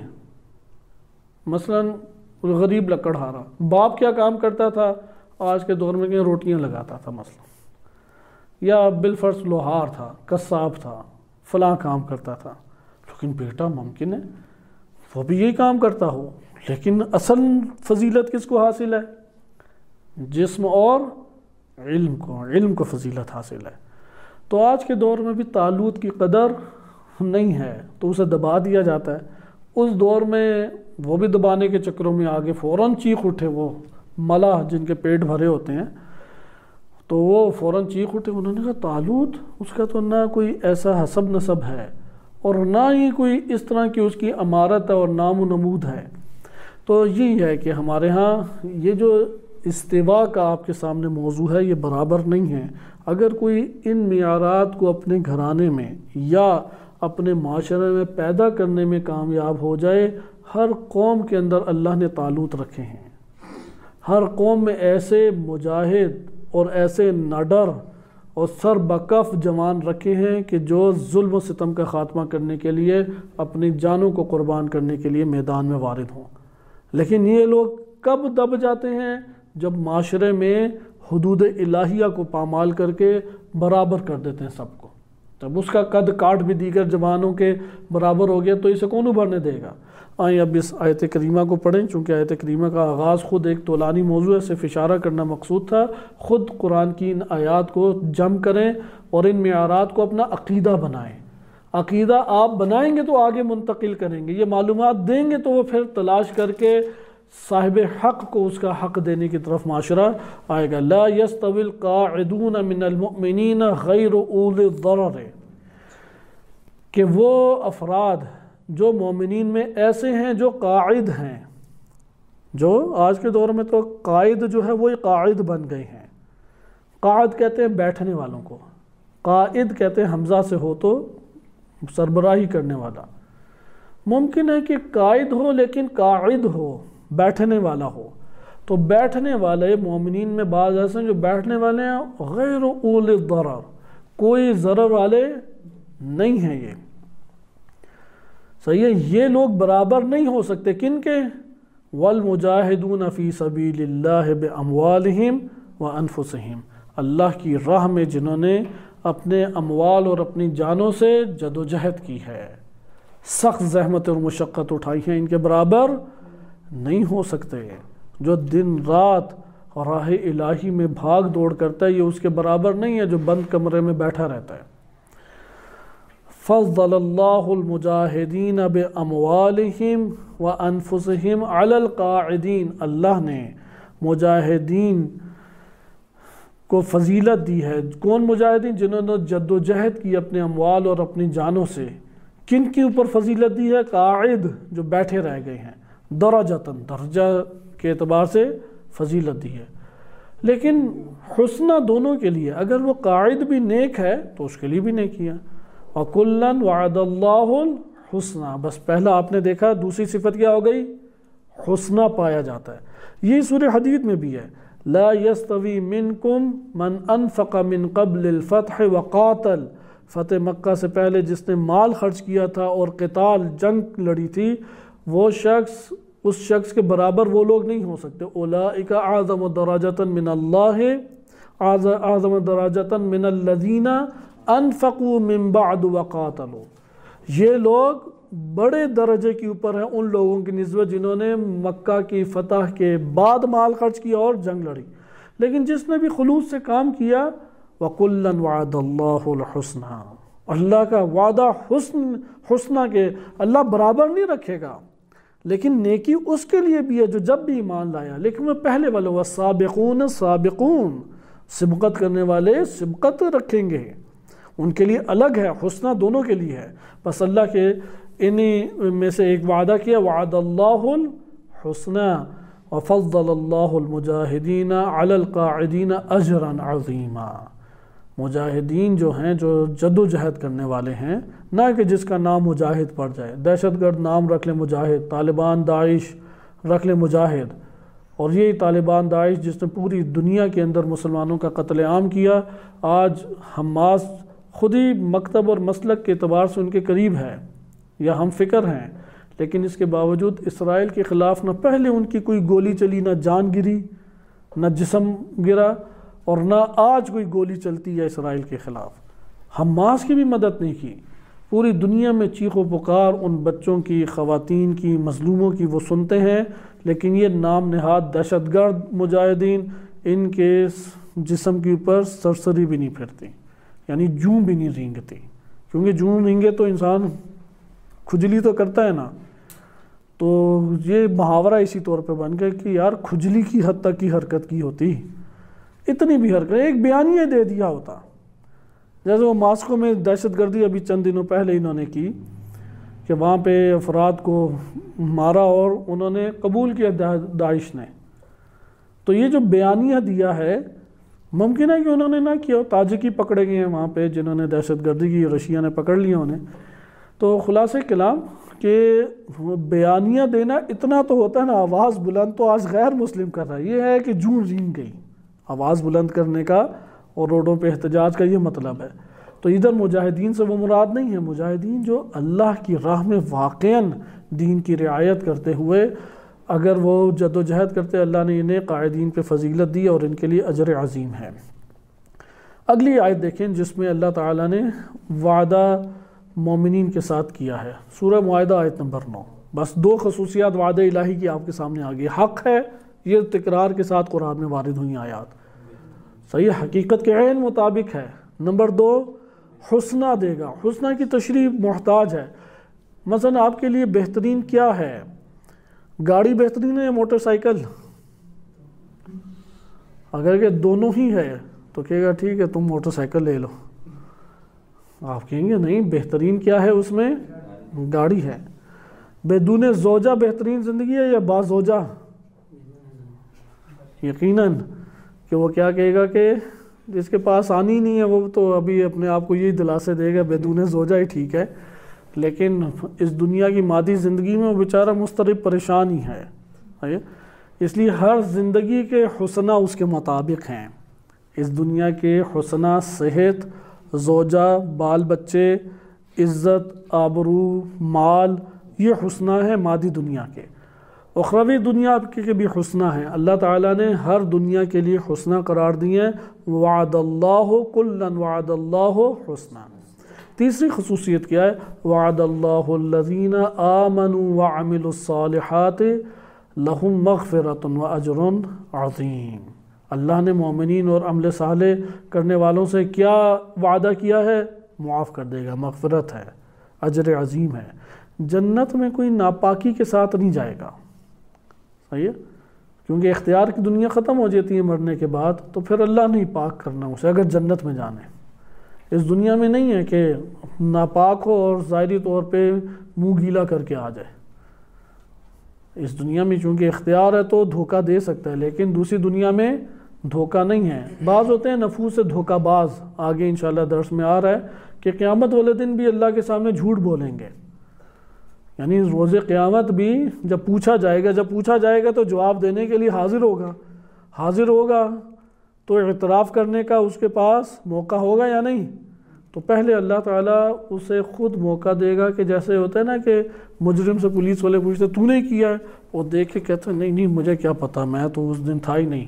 مثلاً غریب لکڑہارا، باپ کیا کام کرتا تھا؟ آج کے دور میں کہ روٹیاں لگاتا تھا مثلا، یا بالفرض لوہار تھا، قصاب تھا، فلاں کام کرتا تھا، لیکن بیٹا ممکن ہے وہ بھی یہی کام کرتا ہو، لیکن اصل فضیلت کس کو حاصل ہے؟ جسم اور علم کو، علم کو فضیلت حاصل ہے۔ تو آج کے دور میں بھی طالوت کی قدر نہیں ہے تو اسے دبا دیا جاتا ہے۔ اس دور میں وہ بھی دبانے کے چکروں میں آگے فوراً چیخ اٹھے، وہ ملا جن کے پیٹ بھرے ہوتے ہیں تو وہ فوراً چیخ اٹھے، انہوں نے کہا طالوت اس کا تو نہ کوئی ایسا حسب نسب ہے اور نہ ہی کوئی اس طرح کی اس کی امارت اور نام و نمود ہے۔ تو یہی ہے کہ ہمارے ہاں یہ جو استوا کا آپ کے سامنے موضوع ہے یہ برابر نہیں ہے۔ اگر کوئی ان معیارات کو اپنے گھرانے میں یا اپنے معاشرے میں پیدا کرنے میں کامیاب ہو جائے، ہر قوم کے اندر اللہ نے طالوت رکھے ہیں، ہر قوم میں ایسے مجاہد اور ایسے نڈر اور سر بکف جوان رکھے ہیں کہ جو ظلم و ستم کا خاتمہ کرنے کے لیے اپنی جانوں کو قربان کرنے کے لیے میدان میں وارد ہوں۔ لیکن یہ لوگ کب دب جاتے ہیں؟ جب معاشرے میں حدود الہیہ کو پامال کر کے برابر کر دیتے ہیں سب کو، جب اس کا قد کاٹ بھی دیگر جوانوں کے برابر ہو گیا تو اسے کون ابھرنے دے گا؟ آئیں اب اس آیت کریمہ کو پڑھیں، چونکہ آیت کریمہ کا آغاز خود ایک طولانی موضوع ہے، صرف اشارہ کرنا مقصود تھا۔ خود قرآن کی ان آیات کو جم کریں اور ان معیارات کو اپنا عقیدہ بنائیں۔ عقیدہ آپ بنائیں گے تو آگے منتقل کریں گے، یہ معلومات دیں گے تو وہ پھر تلاش کر کے صاحب حق کو اس کا حق دینے کی طرف معاشرہ آئے گا۔ لا يستوي القاعدون من المؤمنین غیر اولی الضرر، کہ وہ افراد جو مومنین میں ایسے ہیں جو قاعد ہیں، جو آج کے دور میں تو قائد جو ہے وہ قاعد بن گئے ہیں۔ قاعد کہتے ہیں بیٹھنے والوں کو، قائد کہتے ہیں حمزہ سے ہو تو سربراہی کرنے والا۔ ممکن ہے کہ قائد ہو لیکن قاعد ہو، بیٹھنے والا ہو، تو بیٹھنے والے مومنین میں بعض ایسے ہیں جو بیٹھنے والے ہیں غیر اولی الضرر، کوئی ضرر والے نہیں ہیں۔ یہ صحیح ہے، یہ لوگ برابر نہیں ہو سکتے کن کے؟ والمجاہدون فی سبیل اللہ باموالہم وانفسہم، اللہ کی راہ میں جنہوں نے اپنے اموال اور اپنی جانوں سے جد و جہد کی ہے، سخت زحمت اور مشقت اٹھائی ہے، ان کے برابر نہیں ہو سکتے۔ جو دن رات راہ الہی میں بھاگ دوڑ کرتا ہے یہ اس کے برابر نہیں ہے جو بند کمرے میں بیٹھا رہتا ہے۔ فضل اللہ المجاہدین باموالہم وانفسہم علی القاعدین، اللہ نے مجاہدین کو فضیلت دی ہے۔ کون مجاہدین؟ جنہوں نے جد و جہد کی اپنے اموال اور اپنی جانوں سے۔ کن کے اوپر فضیلت دی ہے؟ قاعد جو بیٹھے رہ گئے ہیں، درجتاً درجہ کے اعتبار سے فضیلت دی ہے۔ لیکن حسنہ دونوں کے لیے، اگر وہ قاعد بھی نیک ہے تو اس کے لیے بھی نیکی ہے۔ وَكُلًّا وَعَدَ اللَّهُ الْحُسْنَى، بس پہلا آپ نے دیکھا، دوسری صفت کیا ہو گئی؟ حسنہ پایا جاتا ہے۔ یہ سورہ حدید میں بھی ہے، لا يستوی منکم من انفق من قبل الفتح وقاتل، فتح مکہ سے پہلے جس نے مال خرچ کیا تھا اور قتال جنگ لڑی تھی، وہ شخص اس شخص کے برابر وہ لوگ نہیں ہو سکتے۔ اولئک اعظم درجۃ من اللہ اعظم درجۃ من الذین انفقوا من بعد وقاتلوا، یہ لوگ بڑے درجے کے اوپر ہیں ان لوگوں کی نسبت جنہوں نے مکہ کی فتح کے بعد مال خرچ کیا اور جنگ لڑی۔ لیکن جس نے بھی خلوص سے کام کیا، وَكُلًّا وَعَدَ اللَّهُ الْحُسْنَى، اللہ کا وعدہ حسن حسنہ کے اللہ برابر نہیں رکھے گا، لیکن نیکی اس کے لیے بھی ہے جو جب بھی ایمان لایا۔ لیکن وہ پہلے والے وَالسَّابِقُونَ سابقون، سبقت کرنے والے سبقت رکھیں گے، ان کے لیے الگ ہے، حسنہ دونوں کے لیے ہے۔ بس اللہ کے انہی میں سے ایک وعدہ کیا، وعد اللہ الحسنى وفضل اللہ المجاہدین علی القاعدین اجرا عظیما، مجاہدین جو ہیں جو جد و جہد کرنے والے ہیں، نہ کہ جس کا نام مجاہد پڑ جائے، دہشت گرد نام رکھ لیں مجاہد، طالبان داعش رکھ لیں مجاہد، اور یہی طالبان داعش جس نے پوری دنیا کے اندر مسلمانوں کا قتل عام کیا، آج حماس خود ہی مکتب اور مسلک کے اعتبار سے ان کے قریب ہے یا ہم فکر ہیں، لیکن اس کے باوجود اسرائیل کے خلاف نہ پہلے ان کی کوئی گولی چلی، نہ جان گری، نہ جسم گرا، اور نہ آج کوئی گولی چلتی ہے اسرائیل کے خلاف۔ حماس کی بھی مدد نہیں کی، پوری دنیا میں چیخ و پکار ان بچوں کی، خواتین کی، مظلوموں کی وہ سنتے ہیں، لیکن یہ نام نہاد دہشت گرد مجاہدین ان کے جسم کے اوپر سرسری بھی نہیں پھرتی، یعنی جوں بھی نہیں رینگتی، کیونکہ جوں رینگے تو انسان کھجلی تو کرتا ہے نا، تو یہ محاورہ اسی طور پہ بن گیا کہ یار کھجلی کی حد تک کی حرکت کی ہوتی، اتنی بھی حرکت، ایک بیانیہ دے دیا ہوتا. جیسے وہ ماسکو میں دہشت گردی ابھی چند دنوں پہلے انہوں نے کی کہ وہاں پہ افراد کو مارا اور انہوں نے قبول کیا داعش نے. تو یہ جو بیانیہ دیا ہے ممکن ہے کہ انہوں نے نہ کیا، تاجکی پکڑے گئے ہیں وہاں پہ جنہوں نے دہشت گردی کی، رشیا نے پکڑ لیا انہیں. تو خلاصہ کلام کہ بیانیہ دینا اتنا تو ہوتا ہے نا، آواز بلند تو آج غیر مسلم کر رہا ہے، یہ ہے کہ جوں رینگ گئی آواز بلند کرنے کا اور روڈوں پہ احتجاج کا یہ مطلب ہے. تو ادھر مجاہدین سے وہ مراد نہیں ہے، مجاہدین جو اللہ کی راہ میں واقعاً دین کی رعایت کرتے ہوئے اگر وہ جد و جہد کرتے، اللہ نے انہیں قائدین پہ فضیلت دی اور ان کے لیے اجر عظیم ہے. اگلی آیت دیکھیں جس میں اللہ تعالیٰ نے وعدہ مومنین کے ساتھ کیا ہے، سورہ معاہدہ آیت نمبر نو. بس دو خصوصیات وعدہ الہی کی آپ کے سامنے آ گئی. حق ہے، یہ تکرار کے ساتھ قرآن میں وارد ہوئی آیات، صحیح حقیقت کے عین مطابق ہے. نمبر دو، حسنہ دے گا. حسنہ کی تشریح محتاج ہے. مثلا آپ کے لیے بہترین کیا ہے؟ گاڑی بہترین ہے یا موٹر سائیکل؟ اگر کہ دونوں ہی ہے تو کہے گا ٹھیک ہے تم موٹر سائیکل لے لو. آپ کہیں گے نہیں، بہترین کیا ہے اس میں؟ گاڑی ہے. بدون زوجہ بہترین زندگی ہے یا با زوجہ؟ یقیناً کہ وہ کیا کہے گا کہ جس کے پاس آنی نہیں ہے وہ تو ابھی اپنے آپ کو یہی دلاسے دے گا بدون زوجہ ہی ٹھیک ہے، لیکن اس دنیا کی مادی زندگی میں وہ بیچارہ مضطرب پریشان ہی ہے. اس لیے ہر زندگی کے حسنہ اس کے مطابق ہیں. اس دنیا کے حسنہ صحت، زوجہ، بال بچے، عزت، آبرو، مال، یہ حسنہ ہے مادی دنیا کے. اخروی دنیا کے بھی حسنہ ہیں. اللہ تعالیٰ نے ہر دنیا کے لیے حسنہ قرار دیے ہیں. وعد اللہ کلا وعد اللہ حسنہ. تیسری خصوصیت کیا ہے؟ وعد اللہ الذین آمنوا وعملوا الصالحات لہم مغفرۃ واجر عظیم. اللہ نے مومنین اور عمل صالح کرنے والوں سے کیا وعدہ کیا ہے؟ معاف کر دے گا، مغفرت ہے، اجر عظیم ہے. جنت میں کوئی ناپاکی کے ساتھ نہیں جائے گا، صحیح ہے، کیونکہ اختیار کی دنیا ختم ہو جاتی ہے مرنے کے بعد، تو پھر اللہ نہیں پاک کرنا اسے اگر جنت میں جانے. اس دنیا میں نہیں ہے کہ ناپاک ہو اور ظاہری طور پہ منہ گیلا کر کے آ جائے. اس دنیا میں چونکہ اختیار ہے تو دھوکہ دے سکتا ہے، لیکن دوسری دنیا میں دھوکہ نہیں ہے. بعض ہوتے ہیں نفوس سے دھوکہ باز، آگے انشاءاللہ درس میں آ رہا ہے کہ قیامت والے دن بھی اللہ کے سامنے جھوٹ بولیں گے. یعنی روز قیامت بھی جب پوچھا جائے گا جب پوچھا جائے گا تو جواب دینے کے لیے حاضر ہوگا حاضر ہوگا تو اعتراف کرنے کا اس کے پاس موقع ہوگا یا نہیں؟ تو پہلے اللہ تعالیٰ اسے خود موقع دے گا کہ جیسے ہوتا ہے نا کہ مجرم سے پولیس والے پوچھتے تو نے کیا ہے، وہ دیکھ کے کہتا ہے نہیں نہیں مجھے کیا پتہ، میں تو اس دن تھا ہی نہیں.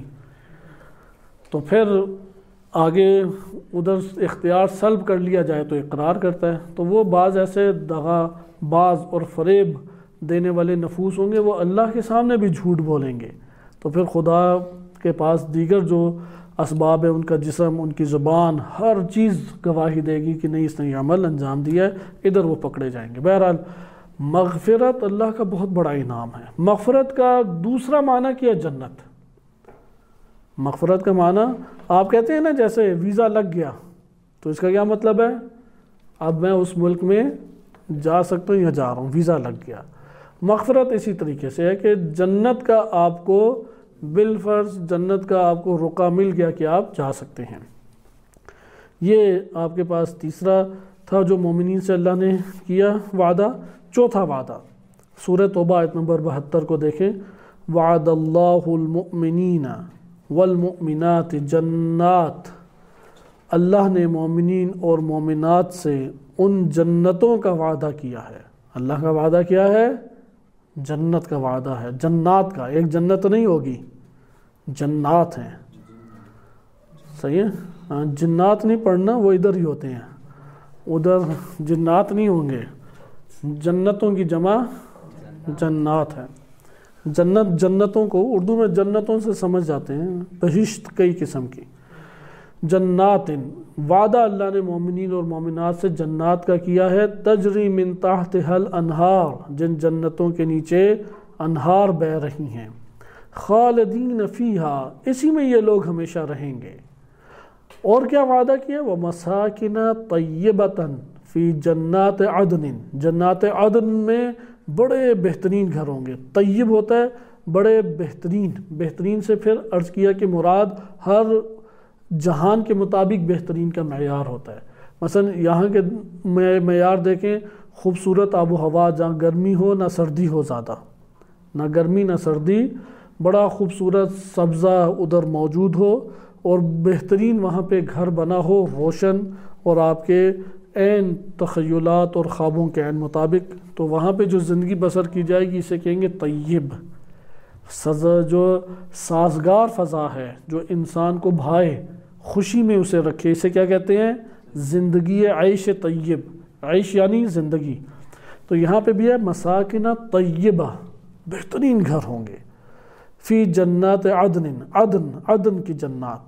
تو پھر آگے ادھر اختیار سلب کر لیا جائے تو اقرار کرتا ہے. تو وہ بعض ایسے دغا باز اور فریب دینے والے نفوس ہوں گے، وہ اللہ کے سامنے بھی جھوٹ بولیں گے. تو پھر خدا کے پاس دیگر جو اسباب ہے، ان کا جسم، ان کی زبان، ہر چیز گواہی دے گی کہ نہیں اس نے یہ عمل انجام دیا ہے، ادھر وہ پکڑے جائیں گے. بہرحال مغفرت اللہ کا بہت بڑا انعام ہے. مغفرت کا دوسرا معنی کیا؟ جنت. مغفرت کا معنی آپ کہتے ہیں نا جیسے ویزا لگ گیا، تو اس کا کیا مطلب ہے؟ اب میں اس ملک میں جا سکتا ہوں یا جا رہا ہوں، ویزا لگ گیا. مغفرت اسی طریقے سے ہے کہ جنت کا آپ کو بالفرض جنت کا آپ کو رقعہ مل گیا کہ آپ جا سکتے ہیں. یہ آپ کے پاس تیسرا تھا جو مومنین سے اللہ نے کیا وعدہ. چوتھا وعدہ سورہ توبہ آیت نمبر بہتر کو دیکھیں. وعد اللہ المؤمنین والمؤمنات جنات. اللہ نے مومنین اور مومنات سے ان جنتوں کا وعدہ کیا ہے. اللہ کا وعدہ کیا ہے؟ جنت کا وعدہ ہے. جنات کا، ایک جنت نہیں ہوگی، جنات ہیں، صحیح ہے. جنات نہیں پڑھنا، وہ ادھر ہی ہوتے ہیں، ادھر جنات نہیں ہوں گے. جنتوں کی جمع جنات ہے. جنت جنتوں کو اردو میں جنتوں سے سمجھ جاتے ہیں، بہشت کئی قسم کی. جنات، وعدہ اللہ نے مومنین اور مومنات سے جنات کا کیا ہے، تجری من تحتها الانہار، جن جنتوں کے نیچے انہار بہہ رہی ہیں، خالدین فیہا، اسی میں یہ لوگ ہمیشہ رہیں گے۔ اور کیا وعدہ کیا؟ وَمَسَاكِنَ طَيِّبَةً فی جنات عدن، جنات عدن میں بڑے بہترین گھر ہوں گے۔ طیب ہوتا ہے بڑے بہترین، بہترین سے پھر عرض کیا کہ مراد ہر جہان کے مطابق بہترین کا معیار ہوتا ہے۔ مثلا یہاں کے معیار دیکھیں، خوبصورت آب و ہوا، جہاں گرمی ہو نہ سردی ہو زیادہ، نہ گرمی نہ سردی، بڑا خوبصورت سبزہ ادھر موجود ہو، اور بہترین وہاں پہ گھر بنا ہو، روشن، اور آپ کے عین تخیلات اور خوابوں کے عین مطابق، تو وہاں پہ جو زندگی بسر کی جائے گی اسے کہیں گے طیب، سزا جو سازگار فضا ہے، جو انسان کو بھائے، خوشی میں اسے رکھے، اسے کیا کہتے ہیں؟ زندگی عیش طیب، عیش یعنی زندگی۔ تو یہاں پہ بھی ہے مساکن طیبہ، بہترین گھر ہوں گے، فی جنات عدن، عدن عدن کی جنات،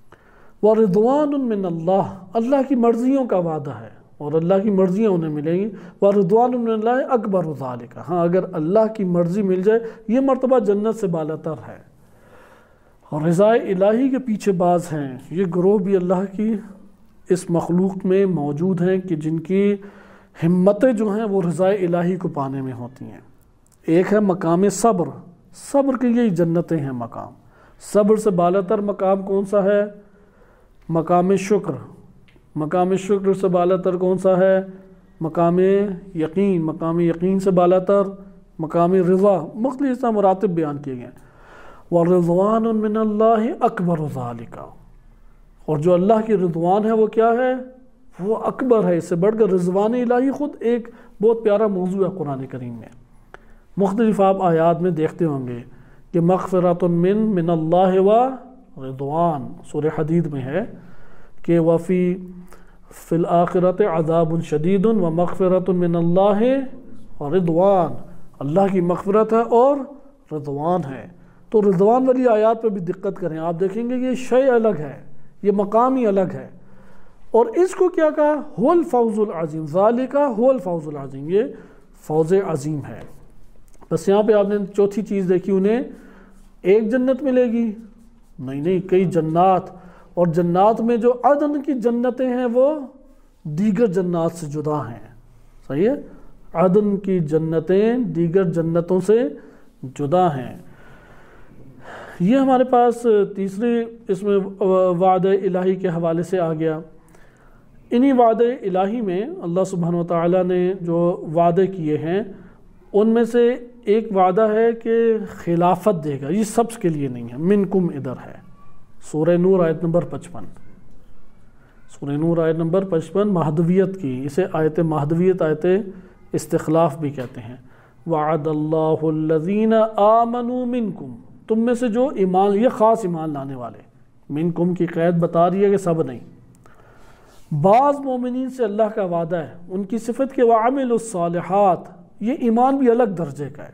ورضوان من اللہ، اللہ کی مرضیوں کا وعدہ ہے، اور اللہ کی مرضیاں انہیں ملیں گی، ورضوان من اللہ اکبر ذالک، ہاں اگر اللہ کی مرضی مل جائے یہ مرتبہ جنت سے بالاتر ہے۔ اور رضا الہی کے پیچھے باز ہیں، یہ گروہ بھی اللہ کی اس مخلوق میں موجود ہیں کہ جن کی ہمتیں جو ہیں وہ رضا الہی کو پانے میں ہوتی ہیں۔ ایک ہے مقام صبر، صبر کی یہی جنتیں ہیں مقام، صبر سے بالاتر مقام کون سا ہے؟ مقام شکر، مقام شکر سے بالاتر کون سا ہے؟ مقام یقین، مقام یقین سے بالاتر مقام رضا، مختلف مراتب بیان کیے گئے۔ وَرِضْوَانٌ مِّنَ اللَّهِ أَكْبَرُ ذَلِكَ، اور جو اللہ کی رضوان ہے وہ کیا ہے؟ وہ اکبر ہے، اس سے بڑھ کر رضوان الہی خود ایک بہت پیارا موضوع ہے قرآن کریم میں۔ مختلف آپ آیات میں دیکھتے ہوں گے کہ مغفرۃ من من اللہ و رضوان، سورہ حدید میں ہے کہ وفی فی الآخرۃ عذاب شدید و مغفرۃ من اللہ و رضوان، اللہ کی مغفرت ہے اور رضوان ہے۔ تو رضوان والی آیات پہ بھی دقت کریں، آپ دیکھیں گے یہ شے الگ ہے، یہ مقام ہی الگ ہے، اور اس کو کیا کہا؟ هو الفوز العظیم، ذالک هو الفوز العظیم، یہ فوز عظیم ہے۔ بس یہاں پہ آپ نے چوتھی چیز دیکھی، انہیں ایک جنت ملے گی؟ نہیں نہیں، کئی جنات، اور جنات میں جو عدن کی جنتیں ہیں وہ دیگر جنات سے جدا ہیں، صحیح ہے؟ عدن کی جنتیں دیگر جنتوں سے جدا ہیں۔ یہ ہمارے پاس تیسری اس میں وعدہ الہی کے حوالے سے آ گیا۔ انہی وعدہ الہی میں اللہ سبحانہ وتعالی نے جو وعدے کیے ہیں ان میں سے ایک وعدہ ہے کہ خلافت دے گا، یہ سب کے لیے نہیں ہے، منکم ادھر ہے، سورہ نور آیت نمبر پچپن، سورہ نور آیت نمبر پچپن، مہدویت کی، اسے آیت مہدویت، آیت استخلاف بھی کہتے ہیں۔ وعد اللہ الذین آمنوا منکم، تم میں سے جو ایمان، یہ خاص ایمان لانے والے، منکم کی قید بتا رہی ہے کہ سب نہیں، بعض مومنین سے اللہ کا وعدہ ہے، ان کی صفت کے وعملوا الصالحات، یہ ایمان بھی الگ درجے کا ہے،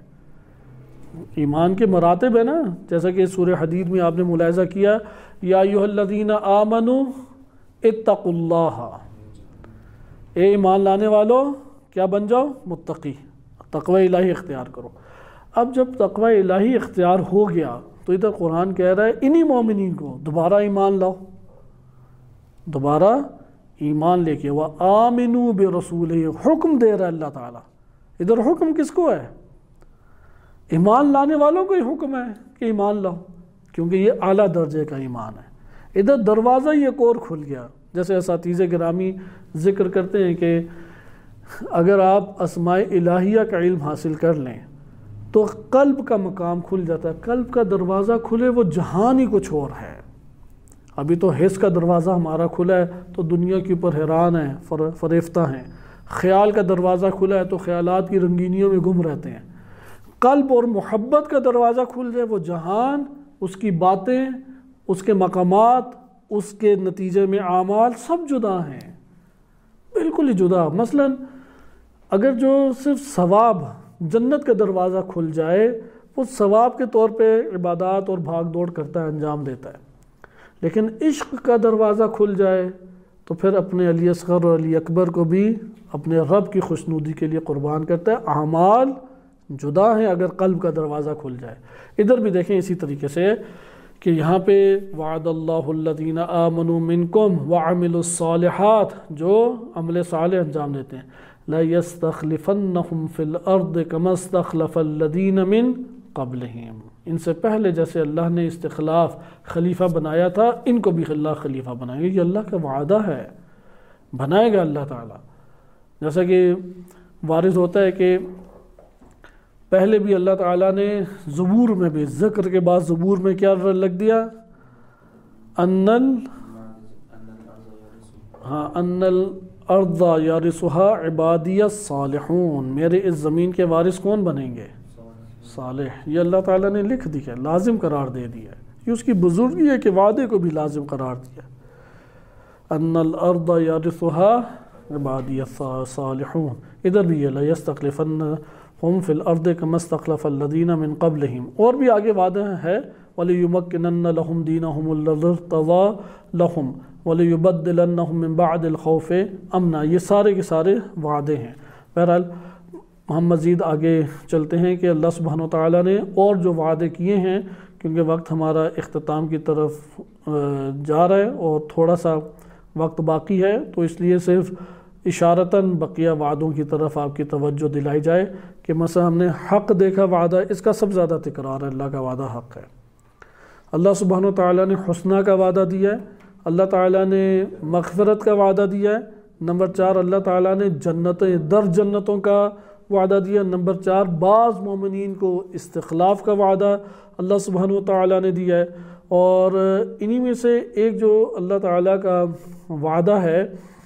ایمان کے مراتب ہے نا، جیسا کہ سورہ حدید میں آپ نے ملاحظہ کیا، یا ایھا الذین آمنوا اتقوا اللہ، اے ایمان لانے والو کیا بن جاؤ؟ متقی، تقوی الہی اختیار کرو۔ اب جب تقوی الہی اختیار ہو گیا تو ادھر قرآن کہہ رہا ہے انہی مومنین کو دوبارہ ایمان لاؤ، دوبارہ ایمان لے کے، وَآمِنُوا بِرَسُولِهِ، حکم دے رہا ہے اللہ تعالیٰ، ادھر حکم کس کو ہے؟ ایمان لانے والوں کو ہی حکم ہے کہ ایمان لاؤ، کیونکہ یہ اعلیٰ درجے کا ایمان ہے۔ ادھر دروازہ ہی ایک اور کھل گیا، جیسے اساتذہ گرامی ذکر کرتے ہیں کہ اگر آپ اسماء الہیہ کا علم حاصل کر لیں تو قلب کا مقام کھل جاتا ہے، قلب کا دروازہ کھلے وہ جہان ہی کچھ اور ہے۔ ابھی تو حس کا دروازہ ہمارا کھلا ہے تو دنیا کے اوپر حیران ہیں، فریفتہ ہیں، خیال کا دروازہ کھلا ہے تو خیالات کی رنگینیوں میں گم رہتے ہیں۔ قلب اور محبت کا دروازہ کھل جائے، وہ جہان، اس کی باتیں، اس کے مقامات، اس کے نتیجے میں اعمال سب جدا ہیں، بالکل ہی جدا۔ مثلا اگر جو صرف ثواب، جنت کا دروازہ کھل جائے، وہ ثواب کے طور پہ عبادات اور بھاگ دوڑ کرتا ہے، انجام دیتا ہے، لیکن عشق کا دروازہ کھل جائے تو پھر اپنے علی اصغر اور علی اکبر کو بھی اپنے رب کی خوشنودی کے لیے قربان کرتا ہے۔ اعمال جدا ہیں اگر قلب کا دروازہ کھل جائے۔ ادھر بھی دیکھیں اسی طریقے سے کہ یہاں پہ وعد اللہ الذین آمنوا منکم وعملوا الصالحات، جو عمل صالح انجام دیتے ہیں، لَيَسْتَخْلِفَنَّهُمْ فِي الْأَرْضِ كَمَا اسْتَخْلَفَ الَّذِينَ مِن قَبْلِهِمْ، ان سے پہلے جیسے اللہ نے استخلاف خلیفہ بنایا تھا ان کو بھی اللہ خلیفہ بنائے گا۔ یہ اللہ کا وعدہ ہے، بنائے گا اللہ تعالیٰ۔ جیسا کہ وارد ہوتا ہے کہ پہلے بھی اللہ تعالیٰ نے زبور میں بھی، ذکر کے بعد زبور میں کیا لگ دیا؟ ان ال ہاں ان الارض یرثها عبادی الصالحون، میرے اس زمین کے وارث کون بنیں گے؟ صالح۔ یہ اللہ تعالیٰ نے لکھ دیا، لازم قرار دے دیا ہے۔ یہ اس کی بزرگی ہے کہ وعدے کو بھی لازم قرار دیا۔ ان الارض یرثها عبادی الصالحون۔ ادھر بھی یہ لَيَسْتَخْلِفَنَّهُمْ فِي الْأَرْضِ كَمَا اسْتَخْلَفَ الَّذِينَ مِن قَبْلِهِمْ، اور بھی آگے وعدہ ہے وَلِيُمَكِّنَنَّ لَهُمْ دِينَهُمُ الَّذِي ارْتَضَىٰ لَهُمْ وَلِيُبَدِّلَنَّهُم مِّن بَعْدِ الْخَوْفِ أَمْنًا۔ یہ سارے کے سارے وعدے ہیں۔ بہرحال ہم مزید آگے چلتے ہیں کہ اللہ سبحانہ وتعالیٰ نے اور جو وعدے کیے ہیں، کیونکہ وقت ہمارا اختتام کی طرف جا رہا ہے اور تھوڑا سا وقت باقی ہے، تو اس لیے صرف اشارتاً بقیہ وعدوں کی طرف آپ کی توجہ دلائی جائے کہ مثلا ہم نے حق دیکھا وعدہ، اس کا سب زیادہ تکرار ہے، اللہ کا وعدہ حق ہے۔ اللہ سبحانہ وتعالیٰ نے حسنہ کا وعدہ دیا ہے، اللہ تعالیٰ نے مغفرت کا وعدہ دیا ہے۔ نمبر چار، اللہ تعالیٰ نے جنتیں در جنتوں کا وعدہ دیا۔ نمبر چار، بعض مومنین کو استخلاف کا وعدہ اللہ سبحانہ وتعالیٰ نے دیا ہے۔ اور انہی میں سے ایک جو اللہ تعالیٰ کا وعدہ ہے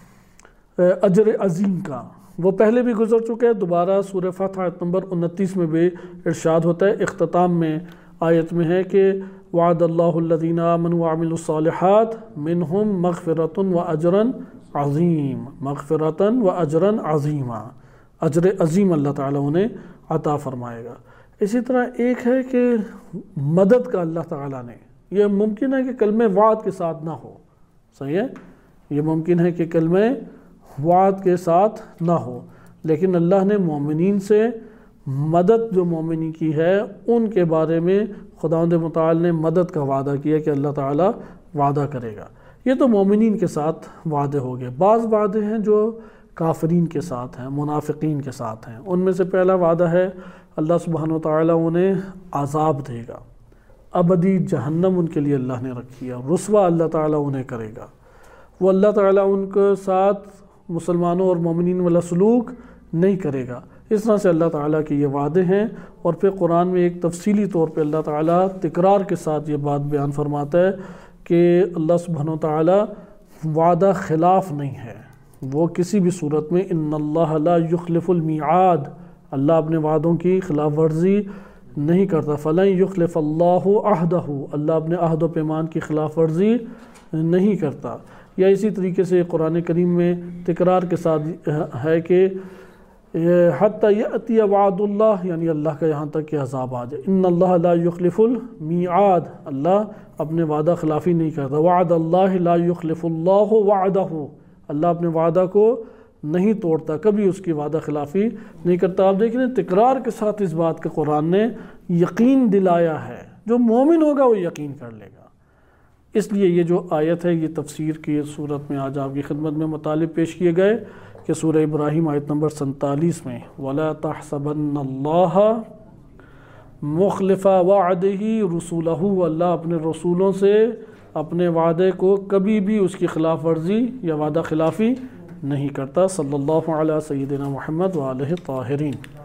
اجر عظیم کا، وہ پہلے بھی گزر چکے ہیں، دوبارہ سورہ فتح آیت نمبر انتیس میں بھی ارشاد ہوتا ہے، اختتام میں آیت میں ہے کہ وعد اللہ الذین آمنوا وعملوا الصالحات منہم مغفرۃ و اجرا عظیم، مغفرۃ و اجرا عظیما، اجر عظیم اللہ تعالیٰ انہیں عطا فرمائے گا۔ اسی طرح ایک ہے کہ مدد کا اللہ تعالیٰ نے، یہ ممکن ہے کہ کلمہ وعد کے ساتھ نہ ہو، صحیح ہے، یہ ممکن ہے کہ کلمہ وعد کے ساتھ نہ ہو، لیکن اللہ نے مومنین سے مدد جو مومنی کی ہے ان کے بارے میں خداوند متعال نے مدد کا وعدہ کیا کہ اللہ تعالیٰ وعدہ کرے گا۔ یہ تو مومنین کے ساتھ وعدے ہو گئے۔ بعض وعدے ہیں جو کافرین کے ساتھ ہیں، منافقین کے ساتھ ہیں۔ ان میں سے پہلا وعدہ ہے اللہ سبحانہ وتعالیٰ انہیں عذاب دے گا، ابدی جہنم ان کے لیے اللہ نے رکھی ہے، رسوا اللہ تعالیٰ انہیں کرے گا۔ وہ اللہ تعالیٰ ان کے ساتھ مسلمانوں اور مومنین والا سلوک نہیں کرے گا۔ اس طرح سے اللہ تعالیٰ کے یہ وعدے ہیں، اور پھر قرآن میں ایک تفصیلی طور پہ اللہ تعالیٰ تکرار کے ساتھ یہ بات بیان فرماتا ہے کہ اللہ سبحانہ وتعالیٰ وعدہ خلاف نہیں ہے، وہ کسی بھی صورت میں ان اللہ لا یخلف المیعاد، اللہ اپنے وعدوں کی خلاف ورزی نہیں کرتا۔ فلن یخلف اللہ عہدہ، اللہ اپنے عہد و پیمان کی خلاف ورزی نہیں کرتا۔ یا اسی طریقے سے قرآن کریم میں تکرار کے ساتھ ہے کہ حتی یأتی وعد اللہ، یعنی اللہ کا یہاں تک کہ عذاب آ جائے۔ ان اللہ لا یخلف المیعاد، اللہ اپنے وعدہ خلافی نہیں کرتا۔ وعد اللہ لا یخلف اللہ وعدہ، اللہ اپنے وعدہ کو نہیں توڑتا، کبھی اس کی وعدہ خلافی نہیں کرتا۔ آپ دیکھیں تکرار کے ساتھ اس بات کا قرآن نے یقین دلایا ہے، جو مومن ہوگا وہ یقین کر لے گا۔ اس لیے یہ جو آیت ہے یہ تفسیر کی صورت میں آج آپ کی خدمت میں مطالب پیش کیے گئے کہ سورہ ابراہیم آیت نمبر سینتالیس میں وَلَا تَحْسَبَنَّ اللَّهَ مُخْلِفَ وَعْدِهِ رُسُولَهُ، اللہ اپنے رسولوں سے اپنے وعدے کو کبھی بھی اس کی خلاف ورزی یا وعدہ خلافی نہیں کرتا۔ صلی اللہ علیہ سیدنا محمد وآلہ الطاہرین۔